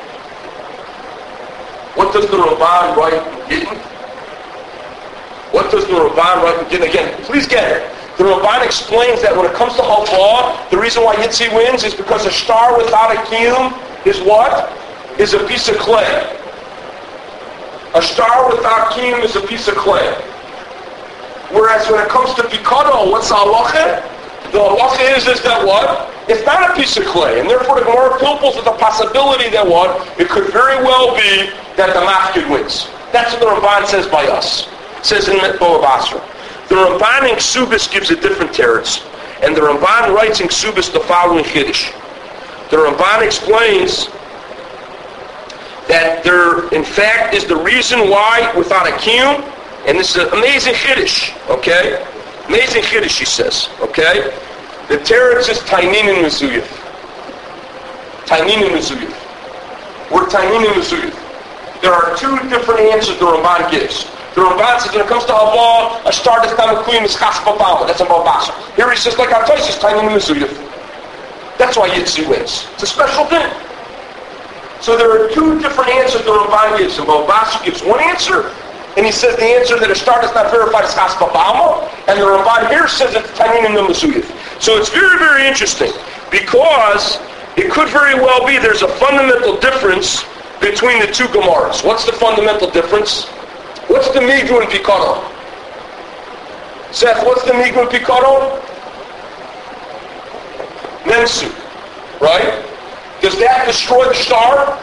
What does the Ramban write in Gittin? What does the Ramban write in Gittin? Again, please get it. The Ramban explains that when it comes to Hava, the reason why Yitzi wins is because a star without a kiyum is what? Is a piece of clay. A star without kiyum is a piece of clay. Whereas when it comes to Pikado, what's the halacha? The halacha is, is that what? It's not a piece of clay. And therefore the Gemara pilpels with the possibility that what? It could very well be that the Mafkid wins. That's what the Ramban says by us. It says in Baba Basra. The Ramban in Ksubis gives a different teretz. And the Ramban writes in Ksubis the following Chiddush. The Ramban explains that there, in fact, is the reason why without a kiyum, and this is an amazing Chiddush, okay? Amazing Chiddush, he says, okay? The teretz is Tainin and Mezuyif. Tainin and Mezuyif. We're Tainin and Mezuyif. There are two different answers the Ramban gives. The Ramban says when it comes to Hava, a star that's not a queen is Chaspa Ba'alma. That's in Baba Basra. Here he says, like our Toys is Tainin and Mezuyif. That's why Yitzi wins. It's a special thing. So there are two different answers the Ramban gives. And Baba Basra gives one answer, and he says the answer that a star that's not verified is Chaspa Ba'alma, and the Ramban here says it's Tainin and Mezuyif. So it's very, very interesting, because it could very well be there's a fundamental difference between the two Gemaras. What's the fundamental difference? What's the Migu and Pikado? Seth, what's the Migu and Pikado? Nensu, right? Does that destroy the star?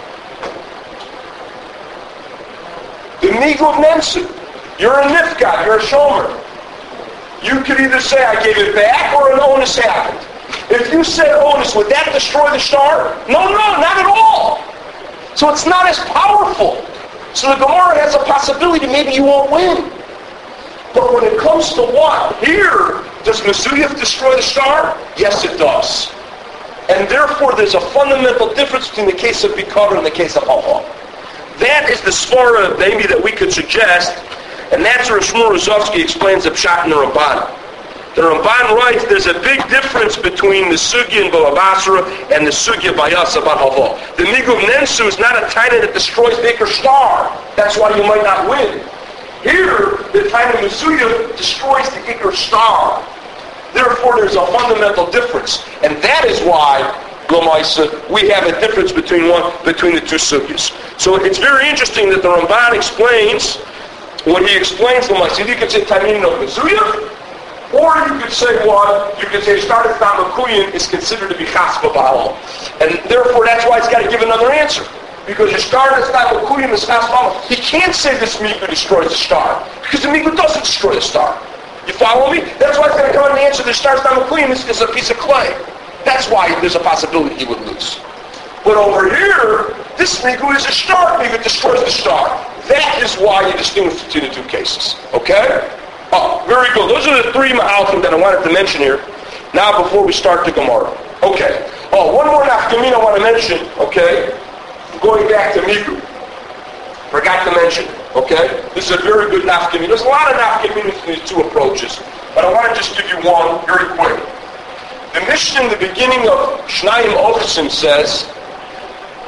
The Migu of Nensu. You're a Nifkat, you're a Shomer. You could either say I gave it back or an onus happened. If you said onus, would that destroy the star? No, no, not at all. So it's not as powerful. So the Gemara has a possibility maybe you won't win. But when it comes to what? Here, does Mezuyif destroy the star? Yes, it does. And therefore, there's a fundamental difference between the case of Bikar and the case of Hava. That is the svara maybe that we could suggest, and that's where Shmuel Rozovsky explains the Pshat in the Ramban. The Ramban writes there's a big difference between the Sugya in Baba Basra and the Sugya by us about Hava. The Migu of Nensu is not a taina that destroys the Iker star. That's why you might not win. Here, the taina Mezuyif destroys the Iker star. Therefore, there's a fundamental difference. And that is why, Lamaisa, we have a difference between one between the two Sugyas. So it's very interesting that the Ramban explains, when he explains Lamaisa, you could say taina of Mezuyif, or you could say what? You could say Shtardat Namakuyin is considered to be Chaspa Ba'alma. And therefore that's why he's got to give another answer. Because the Shtardat Namakuyin is Chaspa Ba'alma. He can't say this Migu destroys the star. Because the Migu doesn't destroy the star. You follow me? That's why he's going to come in and answer the Shtardat Namakuyin is, is a piece of clay. That's why there's a possibility he would lose. But over here, this Migu is a star. Migu destroys the star. That is why you distinguish between the two cases. Okay? Oh, very good. Those are the three Mahalchim that I wanted to mention here. Now, before we start the Gemara. Okay. Oh, one more nafkamin I want to mention, okay? Going back to Migu. Forgot to mention it, okay? This is a very good nafkamin. There's a lot of nafkamin in these two approaches, but I want to just give you one very quick. The Mishnah in the beginning of Shnayim Ochsim says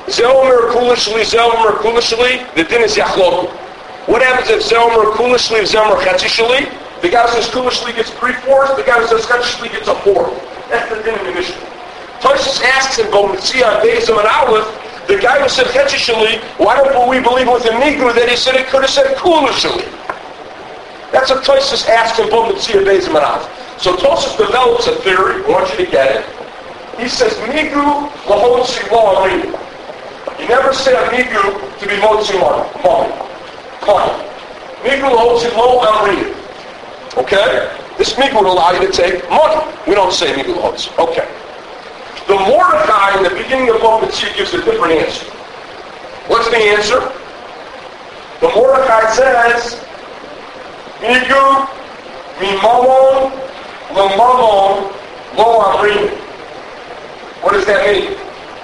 Zelmer kulishli, zelmer kulishli, the din is yachloku. What happens if zelmer kulishli, zelmer chetishli? The guy who says kulishli gets three-fourths, the guy who says chetishli gets a fourth. That's the din in the Mishnah. Tosfos asks in Bometzia on Beizim and Aleph, the guy who said chetishli, why don't we believe with the Migru that he said it could have said kulishli? That's what Tosfos asks in Bometzia, Beizim and Aleph. So Tosfos develops a theory, I want you to get it. He says, Migru lahotzi lo amrini. You never say a Migru to be motzi money. Money. Migru lahotzi lo amrini. Okay? This Migru would allow you to take money. We don't say Migru lahotzi. Okay. The Mordechai in the beginning of Bometzia gives a different answer. What's the answer? The Mordechai says, Migru mimamon lemamon lo amrini. What does that mean?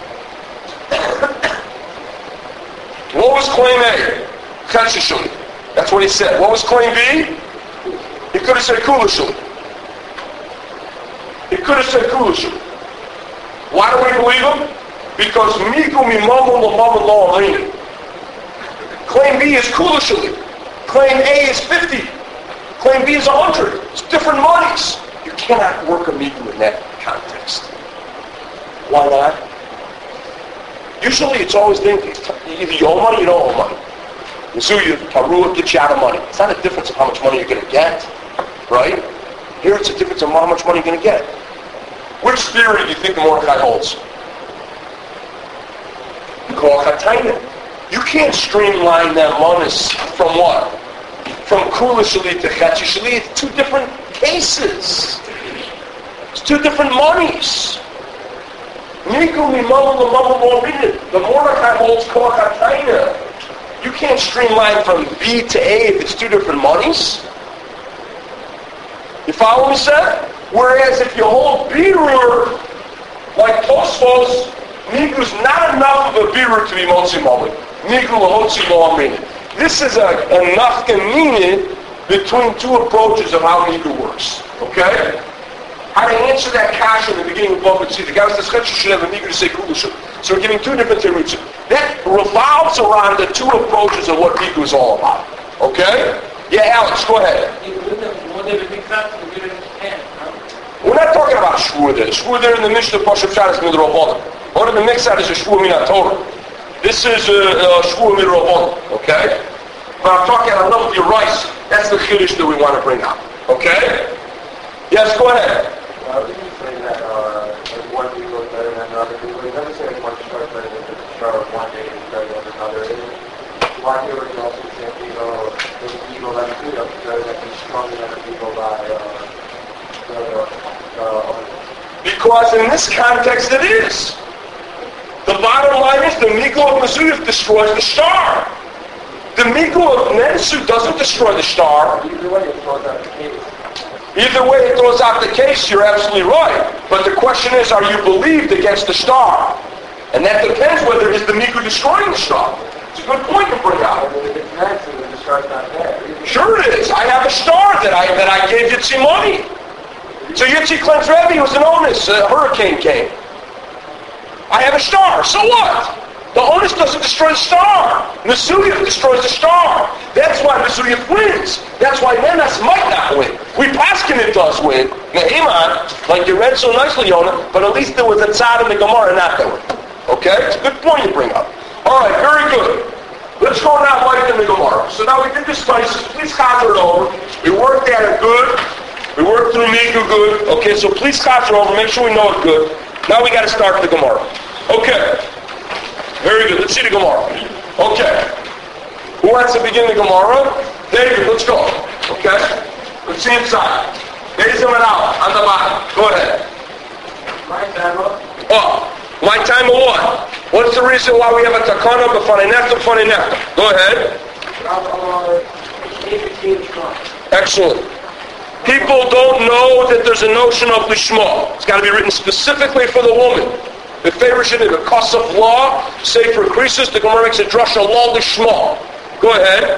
What was claim A? Chetishli. That's what he said. What was claim B? He could have said kulishli. He could have said kulishli. Why do we believe him? Because miku mimamu lamamu lo amrini. Claim B is kulishli. Claim A is fifty. Claim B is one hundred. It's different monies. You cannot work a miku in that context. Why not? Usually it's always thinking, either you owe money or you don't owe money. Mizuya, Taruah gets you out of money. It's not a difference of how much money you're going to get, right? Here it's a difference of how much money you're going to get. Which theory do you think the Mordechai holds? You can't streamline that monis from what? From kulishli to chetishli. It's two different cases. It's two different monies. The Mordechai holds Koachataina. You can't streamline from B to A if it's two different monies. You follow me, Seth? Whereas if you hold Birur, like Tosfos, Migu's not enough of a Birur to be Motzi Moli. Migu Lahotzi Lo Amrini. This is a, a nafkamina between two approaches of how Migu works. Okay? How to answer that kasha in the beginning of Bometzia. The guy who says Chetishli should have a Migu to say Kulushu. So we're giving two different theories. That revolves around the two approaches of what Migu is all about. Okay? Yeah, Alex, go ahead. We're not talking about Shvur there. Shvur there in the Mishnah Pashup Shabbos Midrabanan. One of the mixed out is a Shvur Minat Torah. This is a, a Shvur Midrabanan. Okay? But I'm talking on level of your rice. That's the Chiddush that we want to bring out. Okay? Yes, go ahead. I was just saying that uh, like one people is better than another people. You never say one star is better than the star of one day is better than another. Why here we also say people, there's people that do that better than be stronger than the people by uh, the, uh, because in this context it is. The bottom line is the Migu of Mezuyif destroys the star. The Migu of Nensu doesn't destroy the star. Either way, it throws out the case. Either way it throws out the case, you're absolutely right. But the question is, are you believed against the star? And that depends whether it's the Migu destroying the star. It's a good point to bring out. If it's Nensu, then the star's not there. Sure it is. I have a star that I that I gave Yitzi money. So Yitzi claims Rebbe was an onus. A hurricane came. I have a star. So what? The onus doesn't destroy the star. Mezuyif destroys the star. That's why Mezuyif wins. That's why Nenas might not win. We paskin it does win. Nehiman, like you read so nicely, Yonah, but at least there was a tzad in the Gemara not that win. Okay? It's a good point you bring up. All right, very good. Let's go now right in the Gemara. So now we did this twice. Please chazer it over. We worked at it good. We worked through Migu good. Okay, so please chazer over. Make sure we know it good. Now we got to start the Gemara. Okay. Very good. Let's see the Gemara. Okay. Who wants to begin the Gemara? David, let's go. Okay? Let's see inside. David and out on the bottom. Go ahead. My time up. Oh, my time of what? What's the reason why we have a takana b'fanei nefta b'fanei nefta? Go ahead. Excellent. People don't know that there's a notion of lishma. It's got to be written specifically for the woman. The favorite in the Kosov law, say for creases, the Gemara makes a drasha law lishma. Go ahead.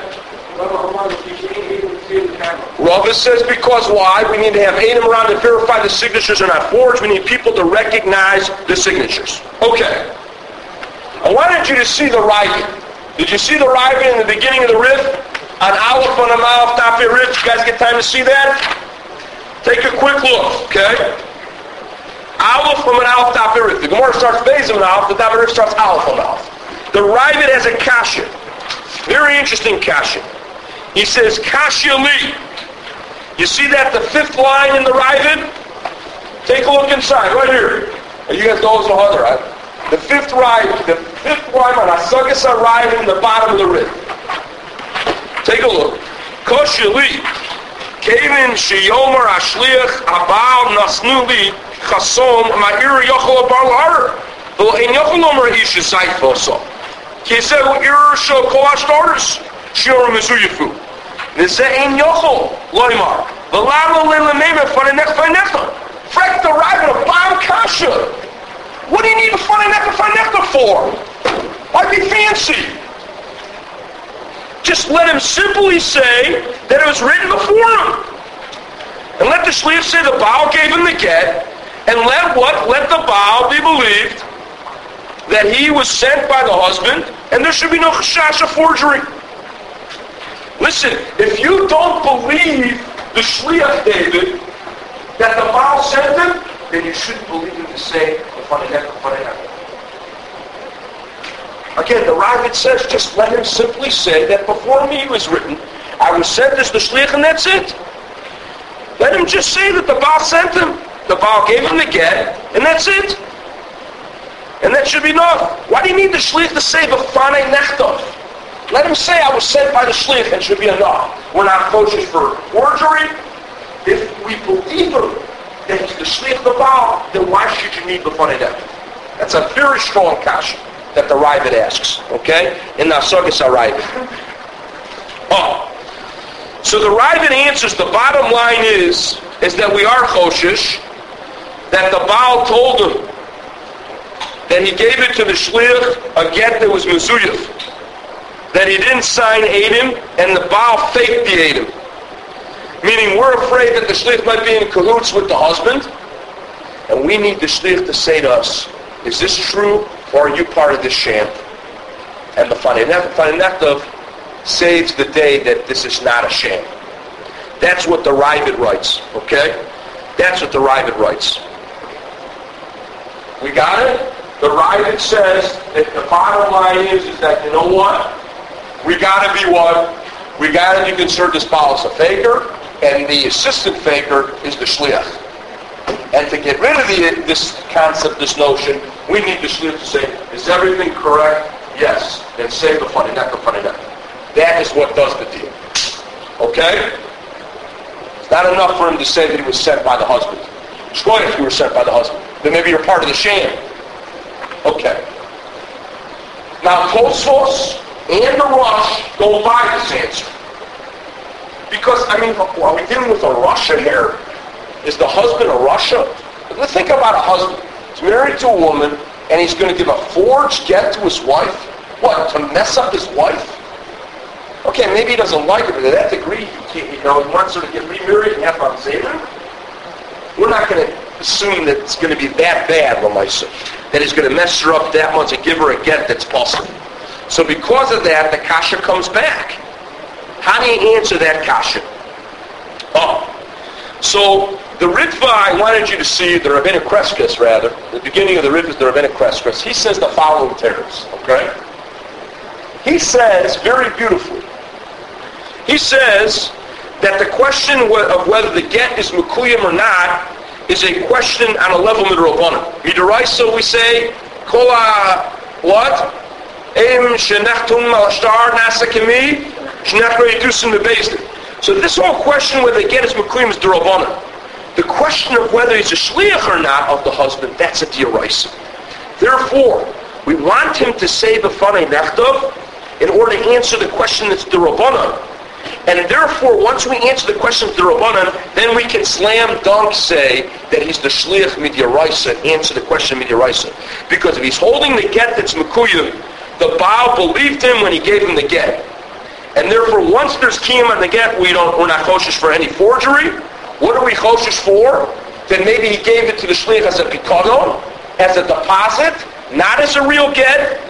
Rava says because why? We need to have Adam around to verify the signatures are not forged. We need people to recognize the signatures. Okay. I wanted you to see the writing. Did you see the writing in the beginning of the Rif? On Aleph on the mouth, Tafe Rif. You guys get time to see that? Take a quick look, okay? Aleph from an Aleph, Tafe Rif. The Gemara starts Beis on Aleph, the Tafe Rif starts Aleph on Aleph. The Ravid has a kasha. Very interesting kasha. He says, Kasha li. You see that, the fifth line in the Ravid? Take a look inside, right here. You guys know it's a hundred, right? The fifth line, the fifth line on Asagas Ravid in the bottom of the Rif. Take a look. Kasha li. Kevin sheyomer ashliach abal nasnu li chasom ma'ir yochel abal har. V'lo ein yochel omer ish zayt v'oso. He said, "Ir shel kol ashtars shior mezuyefu." This ein yochel loymar. V'lamo le'lememe fanenech fanechta. Frek the rabbit of Baal Kasha. What do you need a fanenech fanechta for? Why be fancy? Just let him simply say that it was written before him. And let the shliach say the Baal gave him the get, and let what? Let the Baal be believed that he was sent by the husband, and there should be no chashash of forgery. Listen, if you don't believe the shliach David that the Baal sent him, then you shouldn't believe him to say the fanenech, the fanenech. Again, the Ravid says, just let him simply say that before me was written, I was sent as the shliach, and that's it. Let him just say that the Baal sent him. The Baal gave him the get, and that's it. And that should be enough. Why do you need the shliach to say b'fanei nechtov? Let him say I was sent by the shliach, and it should be enough. We're not kosher for forgery. If we believe him that he's the shliach of the Baal, then why should you need b'fanei nechtov? That's a very strong kasha that the Ravid asks, okay? In the Asagas Ravid. Oh. So the Ravid answers, the bottom line is, is that we are choshish, that the Baal told him that he gave it to the shliach, a get that was mezuyah, that he didn't sign Adam, and the Baal faked the Adam. Meaning we're afraid that the shliach might be in cahoots with the husband, and we need the shliach to say to us, is this true, or are you part of this sham? And the fanenech saves the day that this is not a sham. That's what the Ravid writes, okay? That's what the Ravid writes. We got it? The Ravid says that the bottom line is, is that, you know what? We got to be what? We got to be considered this Baal as a faker, and the assistant faker is the shliach. And to get rid of the, this concept, this notion, we need the shliach to say, is everything correct? Yes. Then say the fanenech, the fanenech. That is what does the deal. Okay? It's not enough for him to say that he was sent by the husband. Shkoyach, if you were sent by the husband. Then maybe you're part of the sham. Okay. Now, Tosfos and the Rosh go by this answer. Because, I mean, are we dealing with a Russia here? Is the husband a Russia? Let's think about a husband. He's married to a woman, and he's going to give a forged get to his wife? What, to mess up his wife? Okay, maybe he doesn't like her, but to that degree, he, you know, he wants her to get remarried and have on Zayman? We're not going to assume that it's going to be that bad, Lamaisa, that he's going to mess her up that much and give her a get that's possible. So because of that, the kasha comes back. How do you answer that kasha? Oh, so the Ritva I wanted you to see, the Rabbinic Kreskes rather, the beginning of the Ritva is the Rabbinic Kreskes. He says the following terms, okay? He says, very beautifully, he says that the question of whether the get is mekuyim or not is a question on a level midrabanan. Midaraisa, we say, kola, what? Em shenachtum malashtar nasakimi shenachro yidusim bebezdin. So this whole question whether the get is mekuyim is derabanan. The question of whether he's a shliach or not of the husband, that's a dioraisa. Therefore, we want him to say b'fanei nechtov in order to answer the question that's derabanan. And therefore, once we answer the question of derabanan, then we can slam dunk say that he's the shliach midiraisa and answer the question midiraisa. Because if he's holding the get that's mekuyim, the Baal believed him when he gave him the get. And therefore, once there's kiyum on the get, we don't, we're not choshesh for any forgery. What are we choshesh for? Then maybe he gave it to the shliach as a pikadon, as a deposit, not as a real get.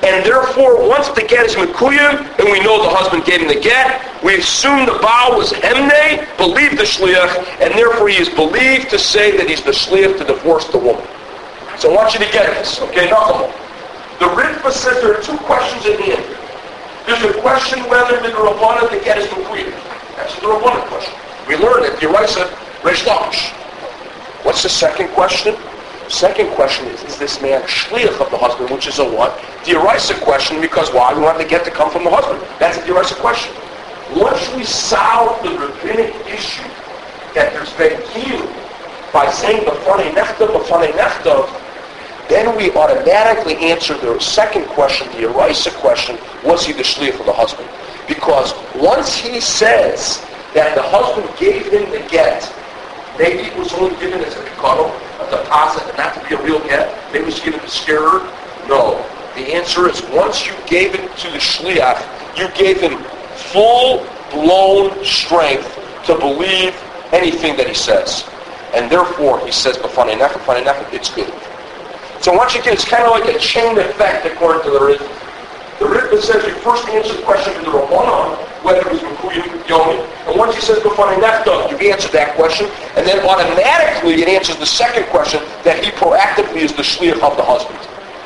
And therefore, once the get is mekuyim, and we know the husband gave him the get, we assume the Baal was hemne, believed the shliach, and therefore he is believed to say that he's the shliach to divorce the woman. So I want you to get this, okay? Nachum. The Ritva says there are two questions in the end. There's a question whether the Rabbanah the get is mekuyim. That's the Rabbanah question. We learn it. Yeraisa Reish Lakish. What's the second question? Second question is, is this man shliach of the husband, which is a what? The Yeraisa question, because why? We want the get to come from the husband. That's the Yeraisa question. Once we solve the rabbinic issue that there's been healed by saying b'fanei nefta, b'fanei nefta, then we automatically answer the second question, the Yeraisa question, was he the shliach of the husband? Because once he says that the husband gave him the get, maybe it was only given as a pikaro, a deposit, and not to be a real get, maybe it was given to scare her. No. The answer is, once you gave it to the shliach, you gave him full-blown strength to believe anything that he says. And therefore, he says, b'fanei nefesh, b'fanei nefesh, it's good. So once again, it's kind of like a chain effect according to the Ritva. The Ritva says you first answer the question to the Rabbanan, whether it was Mekuyim Yomi, and once he says b'fanei nefesh, you answer that question, and then automatically it answers the second question that he proactively is the shliach of the husband.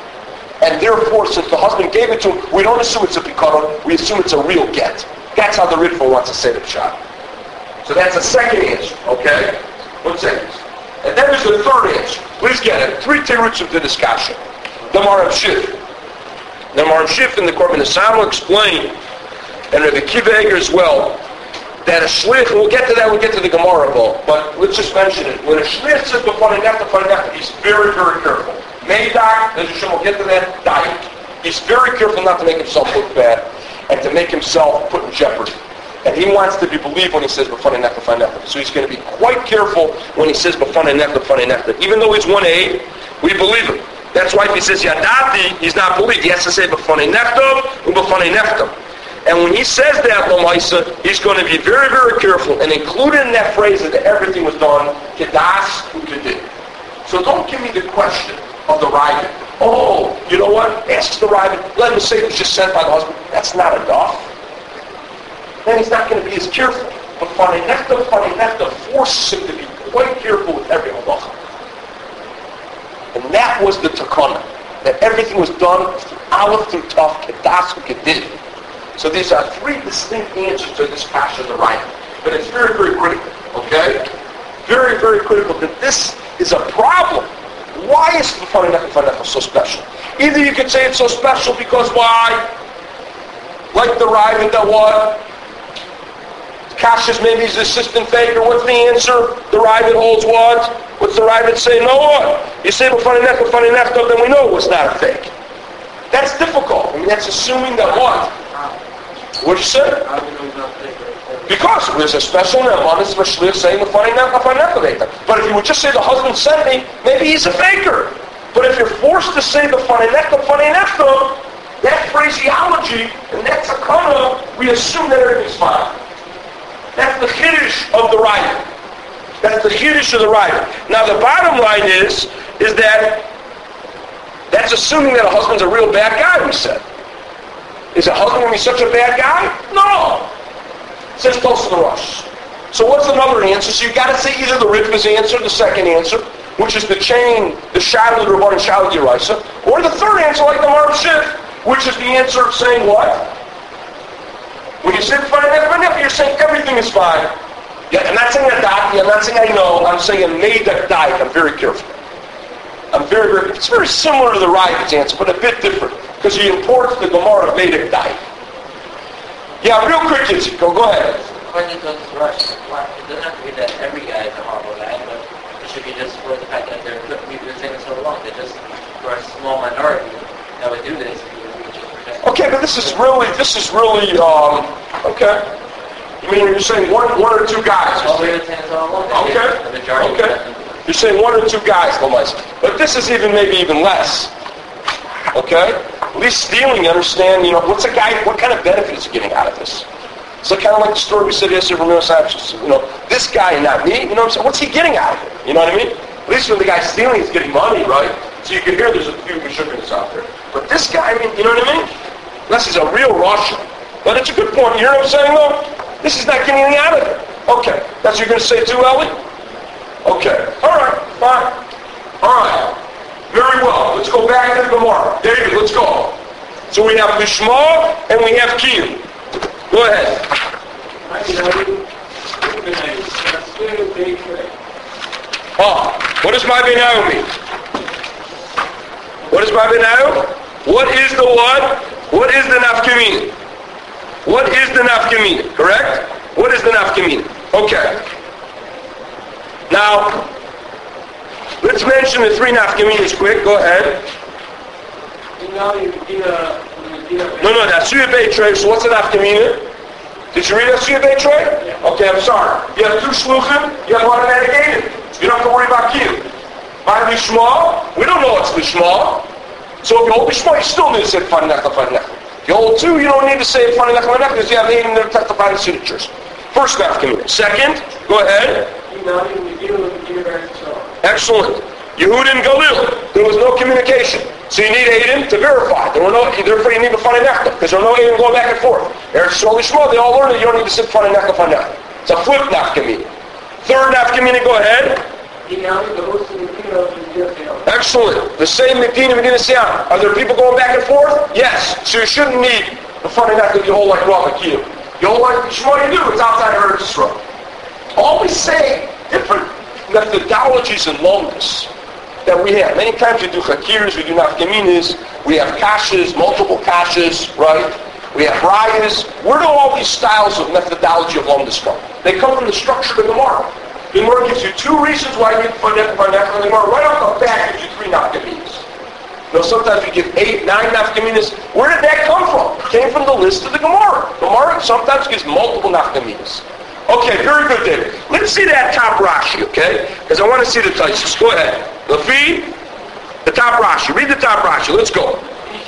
And therefore, since the husband gave it to him, we don't assume it's a pikaron, we assume it's a real get. That's how the Ritva wants to say the pshat. So that's the second answer, okay? One second. And then there's the third answer. Please get it. Three teruts of the discussion. The Maram Shif. The Maram Shif and the Korban Nesamu explain, and Rabbi Akiva Eiger as well, that a shlich, and we'll get to that, we'll get to the Gemara, but let's just mention it. When a shlich says b'fanei nefesh, b'fanei nefesh, he's very, very careful. Meidak, as Hashem will get to that, diet. He's very careful not to make himself look bad and to make himself put in jeopardy. And he wants to be believed when he says b'fanei nefesh, b'fanei nefesh. So he's going to be quite careful when he says b'fanei nefesh, b'fanei nefesh. Even though he's one A, we believe him. That's why if he says yadati, he's not believed. He has to say b'fanei nefesh and b'fanei nefesh. And when he says that, Lamaisa, he's going to be very, very careful. And included in that phrase is that everything was done kedas u'kedid. So don't give me the question of the Ravid. Oh, you know what? Ask the Ravid. Let him say it was just sent by the husband. That's not enough. Then he's not going to be as careful. But Fanei Nefta, Fanei Nefta forces him to be quite careful with every halacha. And that was the takana. That everything was done through Aleph, through Tav, kedas u'kedid. So these are three distinct answers to this kasha of the Ravid. But it's very, very critical. Okay? Very, very critical. That this is a problem. Why is b'fanei nefesh, b'fanei nefesh so special? Either you could say it's so special because why? Like the Ravid that what? Kasha's maybe his assistant faker. What's the answer? The Ravid holds what? What's the Ravid say? No what? You say b'fanei nefesh, b'fanei nefesh, then we know it was not a fake. That's difficult. I mean, that's assuming that what? What'd you say? Because there's a special ne'emanis for shlich saying b'fanei nefesh, b'fanei nefesh. But if you would just say the husband sent me, maybe he's a faker. But if you're forced to say b'fanei nefesh, b'fanei nefesh, that phraseology and that takana, we assume that everything's fine. That's the chiddush of the Ravid. That's the chiddush of the Ravid. Now the bottom line is, is that that's assuming that a husband's a real bad guy, we said. Is a husband going to be such a bad guy? No. It says close to the rush. So what's another answer? So you've got to say either the Ritva's answer, the second answer, which is the chain, the shadow of the Rabban and shadow of the Yeraisa, or the third answer, like the Maram Shif, which is the answer of saying what? When you say b'fanei nefesh, b'fanei nefesh, you're saying everything is fine. Yeah, I'm not saying a dati, I'm not saying I know, I'm saying a meidak diet. I'm very careful. I'm very, very, it's very similar to the Ravid's answer, but a bit different, because he imports the Gemara of meidak diet. Yeah, real quick, Itzi, go, go ahead. When you go to rush, it doesn't have to be that every guy is a horrible guy, but it should be just for the fact that they're, we've been saying it so long, they're just for a small minority that would do this. Okay, but this is really, this is really, um, okay. You mean you're saying one, one or two guys? All we're saying is all along. Okay, The majority okay. You're saying one or two guys, Lamais. But this is even maybe even less. Okay? At least stealing, you understand, you know, what's a guy, what kind of benefit is he getting out of this? It's like, kind of like the story we said yesterday from Milos Abshus. You know, this guy and not me, you know what I'm saying? What's he getting out of it? You know what I mean? At least when the guy's stealing, he's getting money, right? So you can hear there's a few Meshuggahs out there. But this guy, I mean, you know what I mean? Unless he's a real Russian. But it's a good point. You hear what I'm saying, though? This is not getting anything out of it. Okay. That's what you're going to say too, Ellie? Okay. All right. Fine. All right. Very well. Let's go back to the Gemara. David, let's go. So we have Lishma and we have Kiyum. Go ahead. Ah, what does my Benayu mean? What is my Benayu? What is the what? What is the nafkamina? What is the nafkamina? Correct? What is the nafkamina? Okay. Now, let's mention the three nafkaminas quick. Go ahead. No, no, that's Suya Beitrei. So what's an nafkamina? Did you read that Suya Beitrei? Okay, I'm sorry. You have two shluchim, you have automatic aid. You don't have to worry about Kiyum. By Lishma, we don't know what's Lishma. So if you hold Lishma, you still need to say Fanechla, Fanechla. If you hold two, you don't need to say Fanechla, Fanechla because you have aid in there to testify the signatures. First nafkamina. Second, go ahead. Excellent. Yehud and Galil, there was no communication. So you need Aiden to verify. There were no, therefore you need to find a nechta, because there were no Aiden going back and forth. Eretz Yisrael Lishma, they all learned that you don't need to sit find a nechta, find a nechta. It's a flip nafkamina. Third nafkamina, go ahead. Excellent. The same Mipina Medina Siyam. Are there people going back and forth? Yes. So you shouldn't need the find a nechta you hold like Rav Akiyah. You hold like Shema you do, it's outside of Eretz Yisrael. Always say different methodologies and longness that we have. Many times we do chakiras, we do nafkaminas, we have kashas, multiple kashas, right? We have rayas. Where do all these styles of methodology of longness come? They come from the structure of the Gemara. The Gemara gives you two reasons why you find that from the Gemara. Right off the bat, gives you three nafkaminas. You know, sometimes we give eight, nine nafkaminas. Where did that come from? It came from the list of the Gemara. Gemara sometimes gives multiple nafkaminas. Okay, very good, David. Let's see that top Rashi, okay? Because I want to see the Taisus. Go ahead. Lafi, the top Rashi. Read the top Rashi. Let's go.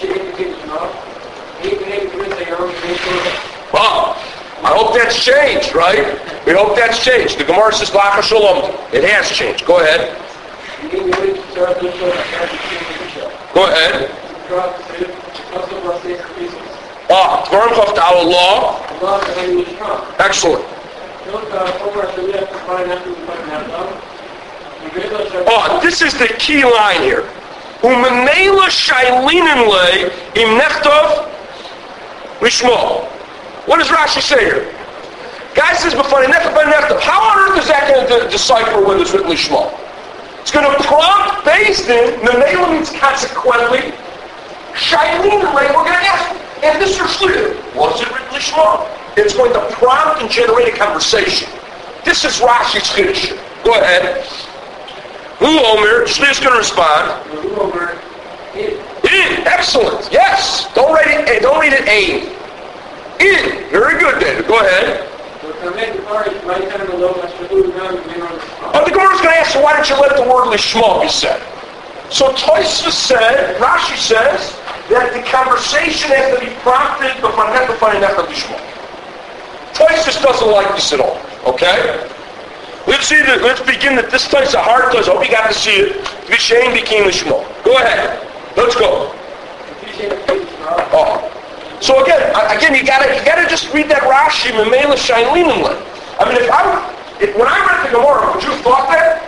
Oh, I hope that's changed, right? We hope that's changed. The Gemara says Lacha Shalom. It has changed. Go ahead. Go ahead. Ah, Dvarim Chav Ta'ala Law. Excellent. Oh, this is the key line here. U'menela shaylinin le im nechtov lishmo. What does Rashi say here? Guy says b'fani nechtov by nechtov. How on earth is that going to de- decipher whether it's written lishmo? It's going to prompt based in, menela means consequently, shaylinin le, we're going to ask, and this is clear, was it written lishmo? It's going to prompt and generate a conversation. This is Rashi's Chiddush. Go ahead. Who Omer? Shli's going to respond. In. Excellent. Yes. Don't read it. Don't read it. Ain. In. Very good, David. Go ahead. Oh, the Gemara is going to ask, so why didn't you let the word Lishma be said? So Tosfos said, Rashi says that the conversation has to be prompted before not to find out Lishma. Tosfos doesn't like this at all. Okay? Let's see the, let's begin that this time's a hard test. I hope you got to see it. Vishain became Lishma. Go ahead. Let's go. Oh. So again, again, you gotta you gotta just read that Rashi, Memela Shailinimle. I mean, if I if, when I read the Gemara, would you have thought that?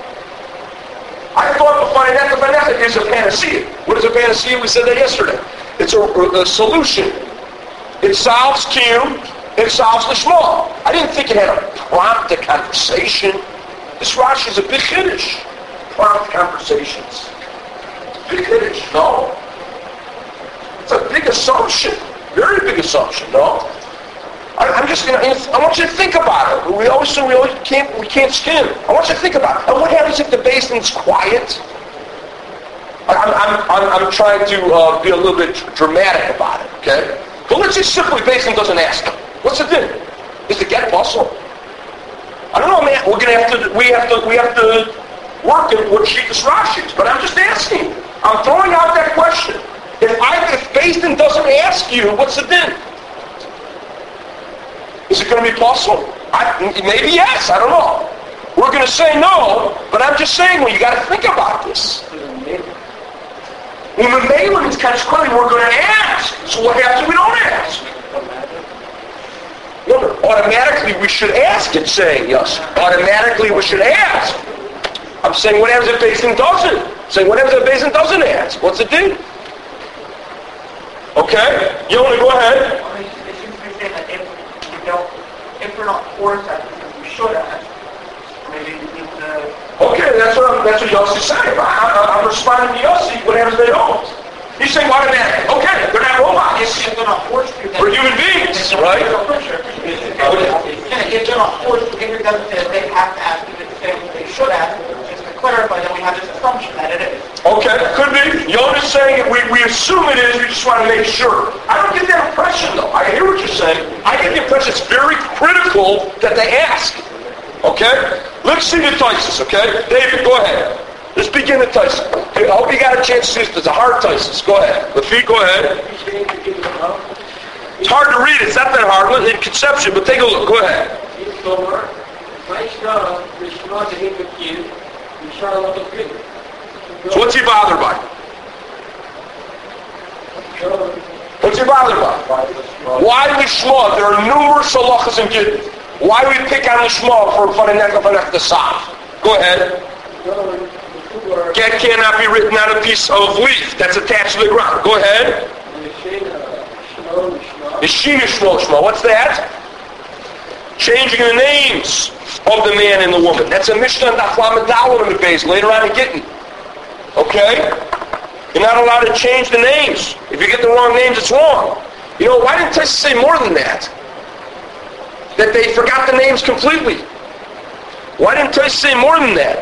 I thought the Fanechla Fanechla is a panacea. What is a panacea? We said that yesterday. It's a, a solution. It solves Kiyum. It solves Lishma. I didn't think it had a prompt a conversation. This Rashi is a big Chiddush. Prompt conversations. Big Chiddush, no? It's a big assumption. Very big assumption, no? I, I'm just gonna, I want you to think about it. We always say we always can't, we can't skim. I want you to think about it. And what happens if the basin's quiet? I'm, I'm, I'm, I'm trying to uh, be a little bit dramatic about it, okay? But let's just simply basin doesn't ask him. What's the thing? Is to get bustle. I don't know, man. We're gonna have to. We have to. We have to work at what Shitas Rashi is. But I'm just asking. I'm throwing out that question. If I, if Basin doesn't ask you, what's the din? Is it going to be possible? I, maybe yes. I don't know. We're going to say no, but I'm just saying, well, you got to think about this. When the mailing is consequently, we're going to ask. So what happens if we don't ask? Remember, automatically we should ask, it's saying, yes. Automatically we should ask. I'm saying what happens if Basin doesn't? I'm saying what happens if Basin doesn't ask? What's it do? Okay? Yona, go ahead. Well, it it seems to be saying that if we don't, if we're not forced at it, because we should ask, maybe we need to... Okay, that's what I'm, that's what Yossi's saying. I, I, I'm responding to Yossi. What happens if they don't? He's saying automatic. Okay, they're not robots. If, if they're not forced to, then... We're human beings, right? If they're not forced to, if it doesn't say that they have to ask, if it's saying they should ask, just to clarify, then we have this assumption that it is. Okay, could be. Yona's saying we, we assume it is, we just want to make sure. I don't get that impression, though. I hear what you're saying. I get the impression it's very critical that they ask. Okay? Let's see the Tysus, okay? David, go ahead. Let's begin the Tysus. I hope you got a chance to see this. It's a hard Tysus. Go ahead. Lafitte, go ahead. It's hard to read. It's not that hard in conception, but take a look. Go ahead. So what's he bothered by? What's he bothered by? Why Lishma? There are numerous halachas in Gittin. Why do we pick on Lishma for Fanech the Sav? Go ahead. Get cannot be written on a piece of leaf that's attached to the ground. Go ahead. Yeshina Shmo Shmo. What's that? Changing the names of the man and the woman. That's a Mishnah and Daflam in the base later on in Gittin. Okay? You're not allowed to change the names. If you get the wrong names, it's wrong. You know, why didn't Tysus say more than that? That they forgot the names completely. Why didn't Tysus say more than that?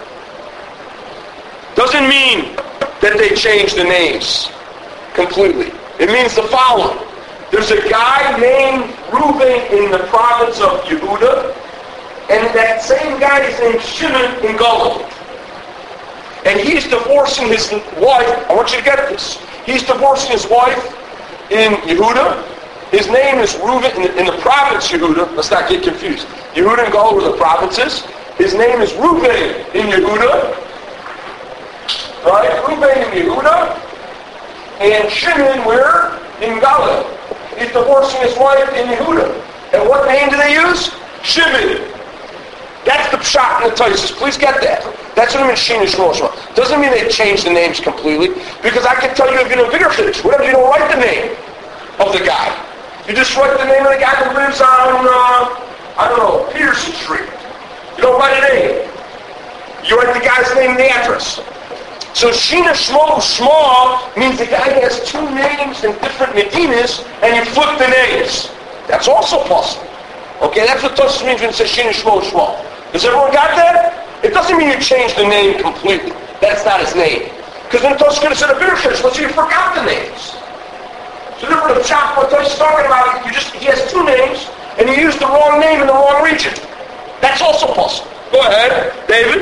Doesn't mean that they changed the names completely. It means the following. There's a guy named Reuben in the province of Yehuda, and that same guy is named Shimon in Galilee. And he's divorcing his wife. I want you to get this. He's divorcing his wife in Yehuda. His name is Reuben in the, in the province Yehuda. Let's not get confused. Yehuda and Galilee were the provinces. His name is Reuben in Yehuda. Right? Reuben in Yehuda. And Shimon where? In Galilee. He's divorcing his wife in Yehuda. And what name do they use? Shimon. That's the pshat in the Tysus. Please get that. That's what it means, Shina Shmoshma. Doesn't mean they changed the names completely, because I can tell you if you know bigger things. What if you don't write the name of the guy? You just write the name of the guy that lives on, uh, I don't know, Peterson Street. You don't write a name. You write the guy's name and the address. So Shina Shmo Shma means the guy has two names in different Medinas, and you flip the names. That's also possible. Okay, that's what Tysus means when it says Shina Shmo Shma. Does everyone got that? It doesn't mean you change the name completely. That's not his name. Because then Tysus could have said a bigger fish. Let's say you forgot the names. So therefore the chop what Tysus is talking about, you just he has two names, and you use the wrong name in the wrong region. That's also possible. Go ahead, David.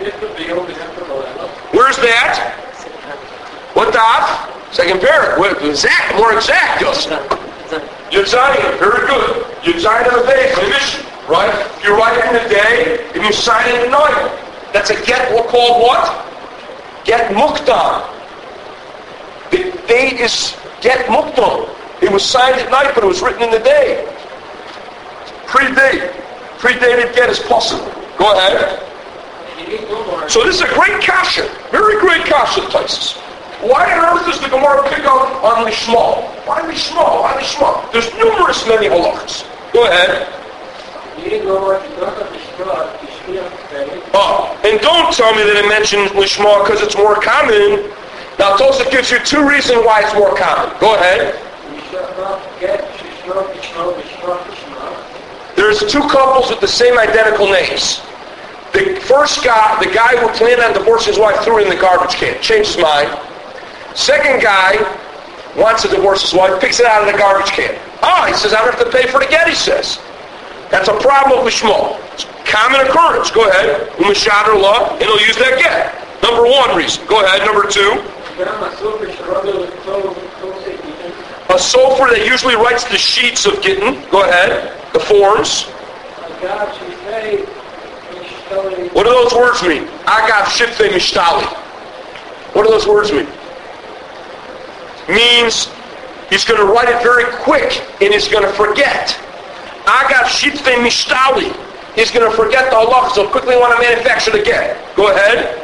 Where's that? What daf? Second pair. What, exact, more exact, Yosef. Yudzayin, very good. Yudzayin of the day, mission, right? If you write it in the day, and you sign it at night. That's a get called what? Get muktam. The date is get muktam. It was signed at night, but it was written in the day. Predate. Predated get is possible. Go ahead. So this is a great kasha. Very great kasha, Tysus. Why on earth does the Gemara pick up on Lishma? Why Lishma? Why Lishma? There's numerous many halachas. Go ahead. Oh, and don't tell me that it mentions Lishma because it's more common. Now Tosafot gives you two reasons why it's more common. Go ahead. There's two couples with the same identical names. The first guy, the guy who planned on divorcing his wife, threw it in the garbage can, changed his mind. Second guy wants to divorce his wife, picks it out of the garbage can. Ah, he says, I don't have to pay for the get, he says. That's a problem with Lishma. It's a common occurrence. Go ahead. Umashadr law, and he'll use that get. Number one reason. Go ahead. Number two. A sofer that usually writes the sheets of Gittin. Go ahead. The forms. What do those words mean? Agav Shifte Mishtali. What do those words mean? means he's going to write it very quick and he's going to forget. Agav shitfe mishtali. He's going to forget the halachas. He'll quickly want to manufacture it again. Go ahead.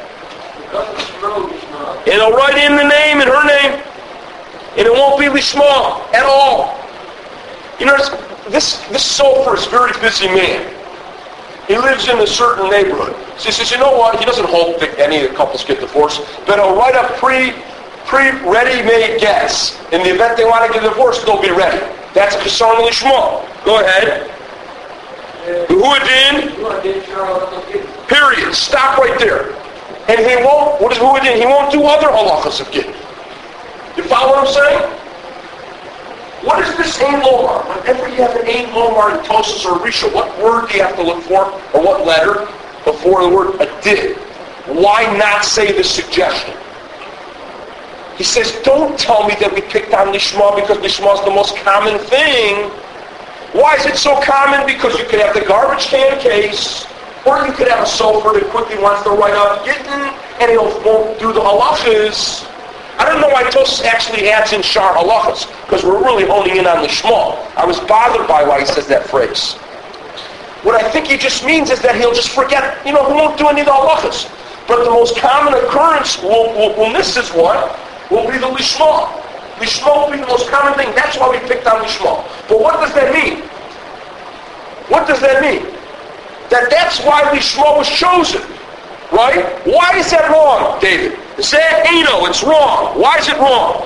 And he'll write in the name and her name. And it won't be lishma at all. You know, this this Sofer is a very busy man. He lives in a certain neighborhood. So he says, you know what? He doesn't hope that any of the couples get divorced, but he'll write up pre, pre-ready-made gets. In the event they want to get divorced, they'll be ready. That's a Chesron Lishma. Go ahead. Huadin. Period. Stop right there. And he won't, what is Huadin? He won't do other halachas of Gittin. You follow what I'm saying? What is this Ein Lomar? Whenever you have an Ein Lomar in Tosas or Risha, what word do you have to look for, or what letter, before the word adid? Why not say the suggestion? He says, don't tell me that we picked on Lishma because Lishma is the most common thing. Why is it so common? Because you could have the garbage can case, or you could have a Sofer that quickly wants to write up Gittin, and he won't do the halachas. I don't know why Tosas actually adds in Shar halachas, because we're really honing in on Lishma. I was bothered by why he says that phrase. What I think he just means is that he'll just forget, you know, he won't do any of the halachas. But the most common occurrence will, will, will miss is what? Will be the Lishma. Lishma will be the most common thing. That's why we picked on Lishma. But what does that mean? What does that mean? That that's why Lishma was chosen. Right? Why is that wrong, David? Zeh it's wrong. Why is it wrong?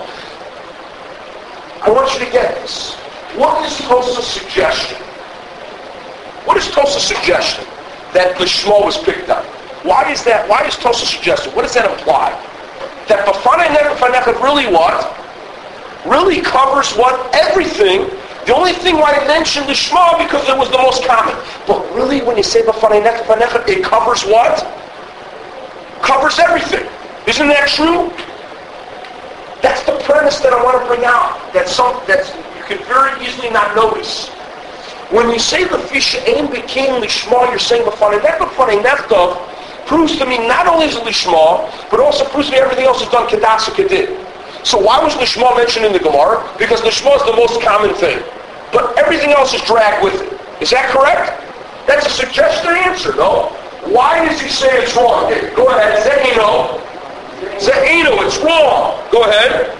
I want you to get this. What is Tosas' suggestion? What is Tosas' suggestion? That Lishma was picked on. Why is that? Why is Tosas suggestion? What does that imply? That B'fanei Nechad really what? Really covers what? Everything. The only thing why I mentioned Lishma because it was the most common. But really when you say B'fanei Nechad, it covers what? Covers everything. Isn't that true? That's the premise that I want to bring out. That's some that's you can very easily not notice. When you say the fish aim became lishma, you're saying b'fanei nechad, b'fanei nechad proves to me not only is it lishma, but also proves to me everything else is done kedas kedid. So why was lishma mentioned in the Gemara? Because lishma is the most common thing, but everything else is dragged with it. Is that correct? That's a suggested answer, no? Why does he say it's wrong? Hey, go ahead, say no. Say no, it's wrong. Go ahead.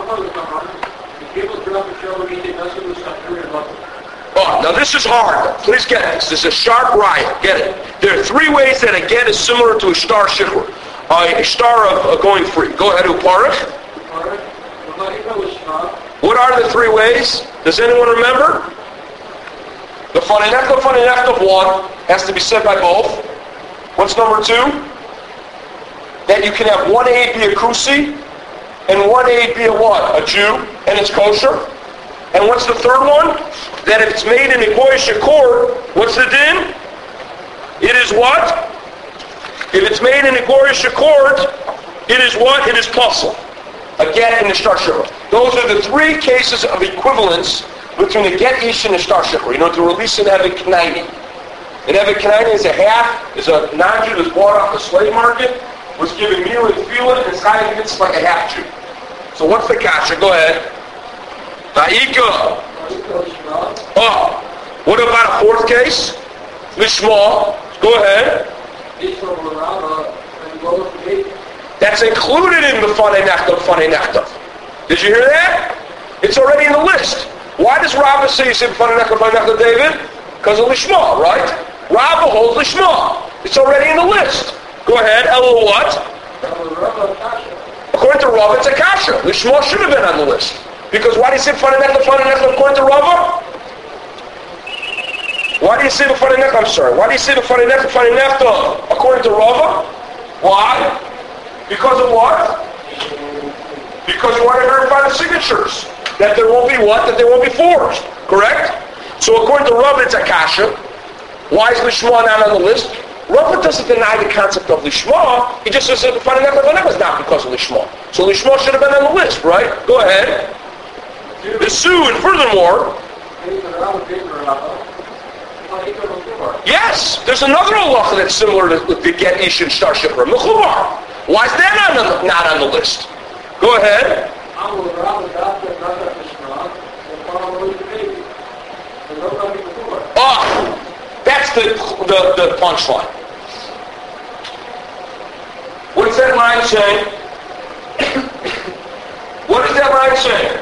Oh, now this is hard. Please get this. This is a sharp riot. Get it. There are three ways that a get is similar to a star shikhr. Uh, a star of uh, going free. Go ahead, Uparach. What are the three ways? Does anyone remember? The B'fanei Nechad, B'fanei Nechad one has to be said by both. What's number two? That you can have one aid be a Kusi and one aid be a what? A Jew, and it's kosher. And what's the third one? That if it's made in a Goyish accord, what's the din? It is what? If it's made in a Goyish accord, it is what? It is puzzle. A get and a shtar shikhr. Those are the three cases of equivalence between a get ish and a shtar shikhr. You know, to release an Evet Knaini. An Evet Knaini is a half, is a non-Jew that's bought off the slave market, was given meal and feeling, and Chayav gets like a half Jew. So what's the kasha? Go ahead. Ta'ika. Oh. What about a fourth case? Lishma. Go ahead. That's included in the B'fanei Nechad, B'fanei Nechad. Did you hear that? It's already in the list. Why does Rabbah say you say B'fanei Nechad, B'fanei Nechad, David? Because of Lishma, right? Rabbah holds Lishma. It's already in the list. Go ahead. Elo what? According to Rabbah, it's a kasha. Lishma should have been on the list. Because why do you say B'fanei Nechad, B'fanei Nechad according to Rabbah? Why do you say B'fanei Nechad? I'm sorry. Why do you say B'fanei Nechad, B'fanei Nechad according to Rabbah? Why? Because of what? Because you want to verify the signatures. That there won't be what? That there won't be forged. Correct? So according to Rabbah, it's a kasha. Why is Lishma not on the list? Rabbah doesn't deny the concept of Lishma. He just says that B'fanei Nechad, B'fanei Nechad is not because of Lishma. So Lishma should have been on the list, right? Go ahead. The Sue, and furthermore, yes, there's another halacha that's similar to the get ish and shtar shikhr. Mechubar. Why is that not on the, not on the list? Go ahead. Oh, that's the, the, the punchline. What's that line saying? What is that line saying?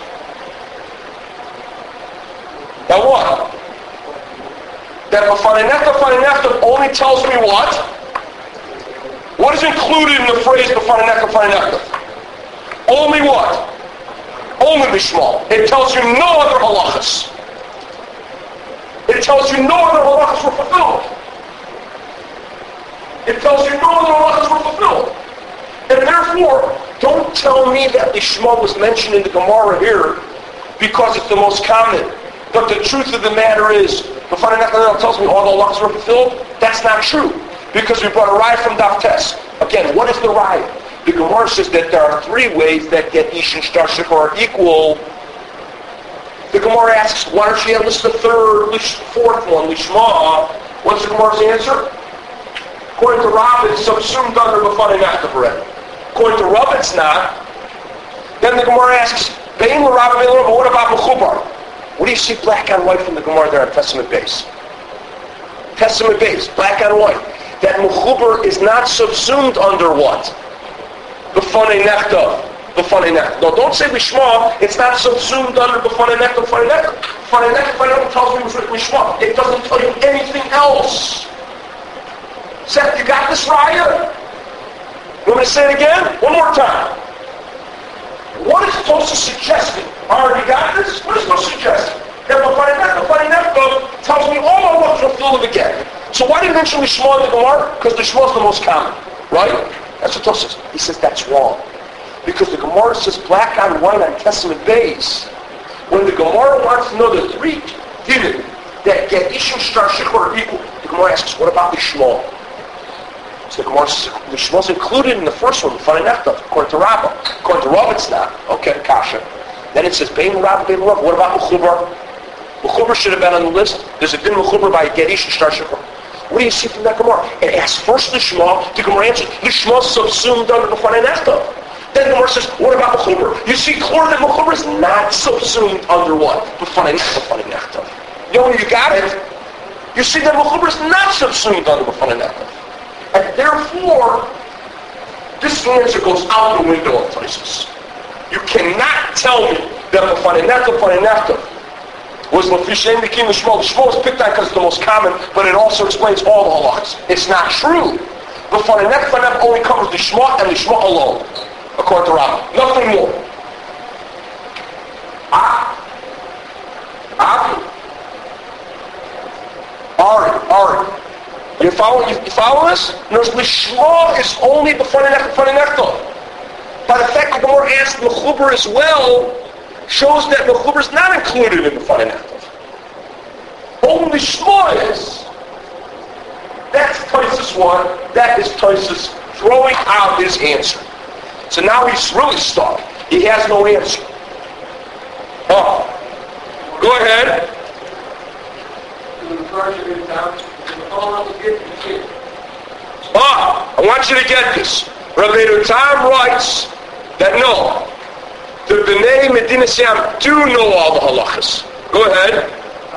Now what? That B'fanei Nechta only tells me what? What is included in the phrase B'fanei Nechta? Only what? Only Bishmal. It tells you no other halachas. It tells you no other halachas were fulfilled. It tells you no other halachas were fulfilled. And therefore, don't tell me that Lishma was mentioned in the Gemara here because it's the most common. But the truth of the matter is, B'fanei Nechta tells me all the halachas were fulfilled. That's not true. Because we brought a raya from Daf Tes. Again, what is the raya? The Gemara says that there are three ways that get Ish and Shtar Shechor are equal. The Gemara asks, why don't you list the third, fourth one, Lishma? What's the Gemara's answer? According to Rav, it's subsumed under B'fanei Nechta already. According to Rav, it's not. Then the Gemara asks, Bein l'Rav, Bein l'Rav, but what about Mechubar? What do you see black on white from the Gemara there on Testament base? Testament base, black on white. That Mechubar is not subsumed under what? B'fanei Nechta. B'fanei Nechta. No, don't say Lishma. It's not subsumed under B'fanei Nechta. B'fanei Nechta. B'fanei Nechta tells me it was Lishma. It doesn't tell you anything else. Seth, you got this raya? You want me to say it again? One more time. What is Tosa suggesting? Already got this? What is Tosa suggesting? That B'fanei Nechta, B'fanei Nechta tells me all my works are filled again. So why did he mention Lishma in the Gemara? Because Lishma is the most common, right? That's what Tosa says. He says that's wrong. Because the Gemara says black on white on Testament base. When the Gemara wants to know the three dinim that get Ishim Shtar Shechor are equal, the Gemara asks, what about Lishma? So the Gemara says, Lishma is included in the first one, B'fanei Nechta, according to Rabbah. According to Rav, it's not. Okay, Kasha. Then it says, Bein Rabbah, Bein Rav. What about Mechubar? Mechubar should have been on the list. There's a din Mechubar by get Ishim Shtar Shechor. What do you see from that Gemara? It asks first Lishma, the Gemara answers, Lishma is subsumed under B'fanei Nechta. Then the Gemara says, what about Mechubar? You see clearly that Mechubar is not subsumed under what? B'fanei Nechta. You know when you got it? You see that Mechubar is not subsumed under B'fanei Nechta. And therefore, this answer goes out the window of places. You cannot tell me that B'fanei Nechta, B'fanei Nechta was L'fishem the king of Shmuel. The Shmuel is picked on because it's the most common, but it also explains all the halachas. It's not true. B'fanei Nechta only covers the Shmuel and the Shmuel alone, according to Rabbah. Nothing more. Ah. Ah. Ari, Ari. You follow, you, you follow this? Notice Lishma is only B'fanei Nechta, B'fanei Nechta. By the fact that the Gemara asked Mechubar as well, shows that Mechubar is not included in the B'fanei Nechta. Only Lishma is. That's Tosas one. That is Tosas throwing out his answer. So now he's really stuck. He has no answer. Oh. Go ahead. Ah, I want you to get this. Rabbeinu Tam writes that no, the B'nai Medina Siam do know all the halachas. Go ahead.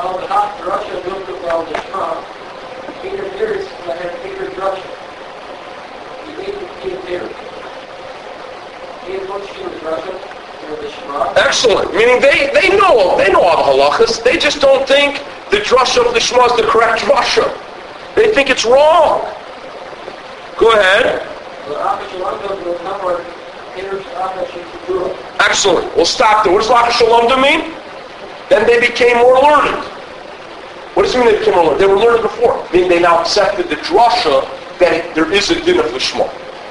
Excellent. Meaning they, they know they know all the halachas. They just don't think the drasha of the Shema is the correct drasha. They think it's wrong. Go ahead. Excellent. We'll stop there. What does Laka Shalomda mean? Then they became more learned. What does it mean they became more learned? They were learned before. Meaning they now accepted the drasha that it, there is a din of the Shema.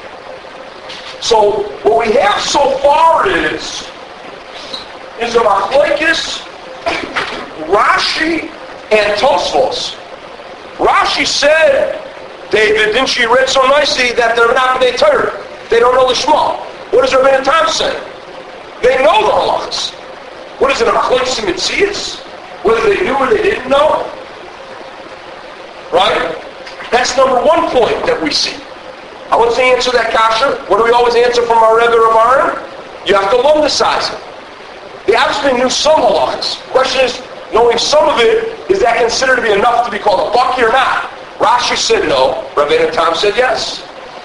So what we have so far is is a machlokes, Rashi and Tosfos. Rashi said, David, didn't she read so nicely that they're not B'nai Torah? They don't know the Shema. What does Rabbeinu Tam say? They know the halachas. What is it, a machlokes and mitzias? Whether they knew or they didn't know? Right? That's number one point that we see. I want to answer that kasha. What do we always answer from our Rebbe Rav Aaron? you have to lumdicize it. They obviously knew some halachas. The question is, knowing some of it, is that considered to be enough to be called a baki or not? Rashi said no. Rabbeinu Tam said yes.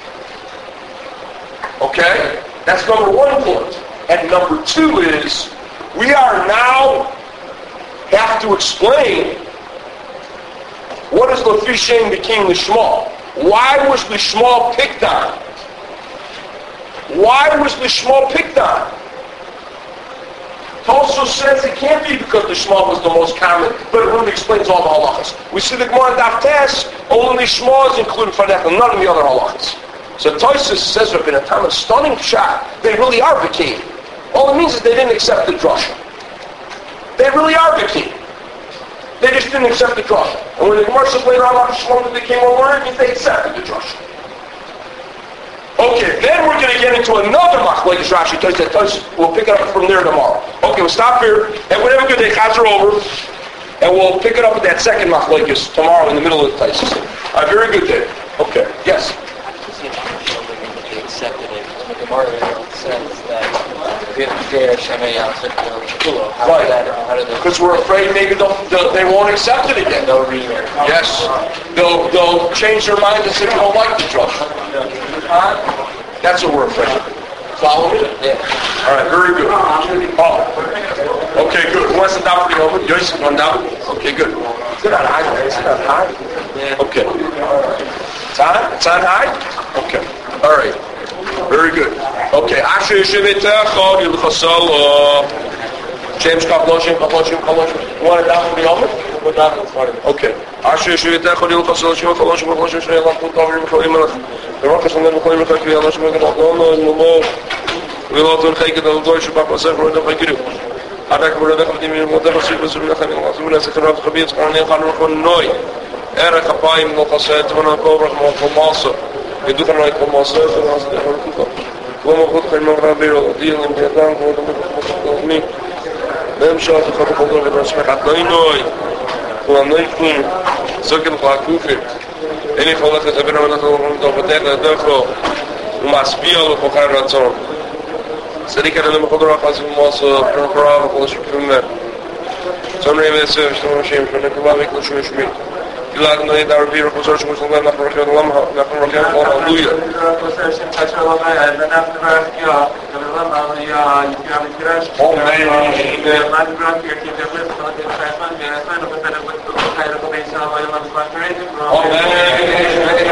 Okay? That's number one point. And number two is, we are now have to explain what is Lefi Shem became Lishma. Why was Lishma picked on? Why was Lishma picked on? Tosfos says it can't be because Lishma was the most common, but it really explains all the halachas. We see the Gemara in Daf Tes, only Lishma is included for that, and none of the other halachas. So Tosfos says Rabbeinu Tam, a stunning shot. They really are Bekim. All it means is they didn't accept the drasha. They really are Bekim. They just didn't accept the drasha. And when the Gemara says later on after Shalom that they came over, it means they accepted the drasha. Okay, then we're going to get into another machlekes Rashi. We'll pick it up from there tomorrow. Okay, we'll stop here, and whenever we get chazer over, and we'll pick it up with that second machlekes tomorrow in the middle of the Taisus. All right, very good day. Okay, yes. They accepted it. The Gemara says that we have to say Shemay Yasser Kulo. Right. Because we're afraid maybe they'll, they'll, they won't accept it again. They'll read it. Yes. They'll, they'll change their mind and say we don't like the drush. That's what we're afraid of. Follow me? Yeah. All right, very good. Oh. Okay, good. Who wants to down for the moment? Yosef, one down? Okay, good. Is it on high? Is it on high? Yeah. Okay. It's on? It's on high? Okay. All right. Very good. Okay. Asher Yeshivetecha Yilchasal James Kaploshim, Kaploshim, Kaploshim. You want it down for the moment? Okay. Asher Yeshivetecha Yilchasal Shim, Kaploshim, Kaploshim, Shrei Lam Kut Kavrim, Kavrim Melech. The rock is on the Kavrim, Kavrim, Kavrim, Kavrim, Kavrim, Kavrim, Kavrim, Kavrim, Kavrim, Kavrim, Kavrim, Kavrim, Kavrim, Arak Buradak of the Mother of Super Sulachan, Mazuna, Sekharov, Khabir, Karnel, Hanrokon, Noi, Eric Apaim, Nokaset, Monakova, Mokomasa. يدخل عليكم مصائب العصر والكتب وما خذ خير مغربير دين بيدان ومن نمشي على خط خضر بالرسمة حتى نوي ونيكون سكن قاكوفي إني خلق تبنا من الأمر فتاة دخل ومعصبية وخير راتون سريك أنا لما خضر قاسم مصر برا وكل شيء في الماء سنري من السيف شنو شيء شنو كبار يكون شو يشمل Gilad no yedar bir khosar shmos Allah nach rokhel Allah nach rokhel hallelujah.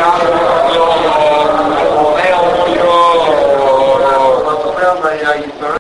Amen. Amen.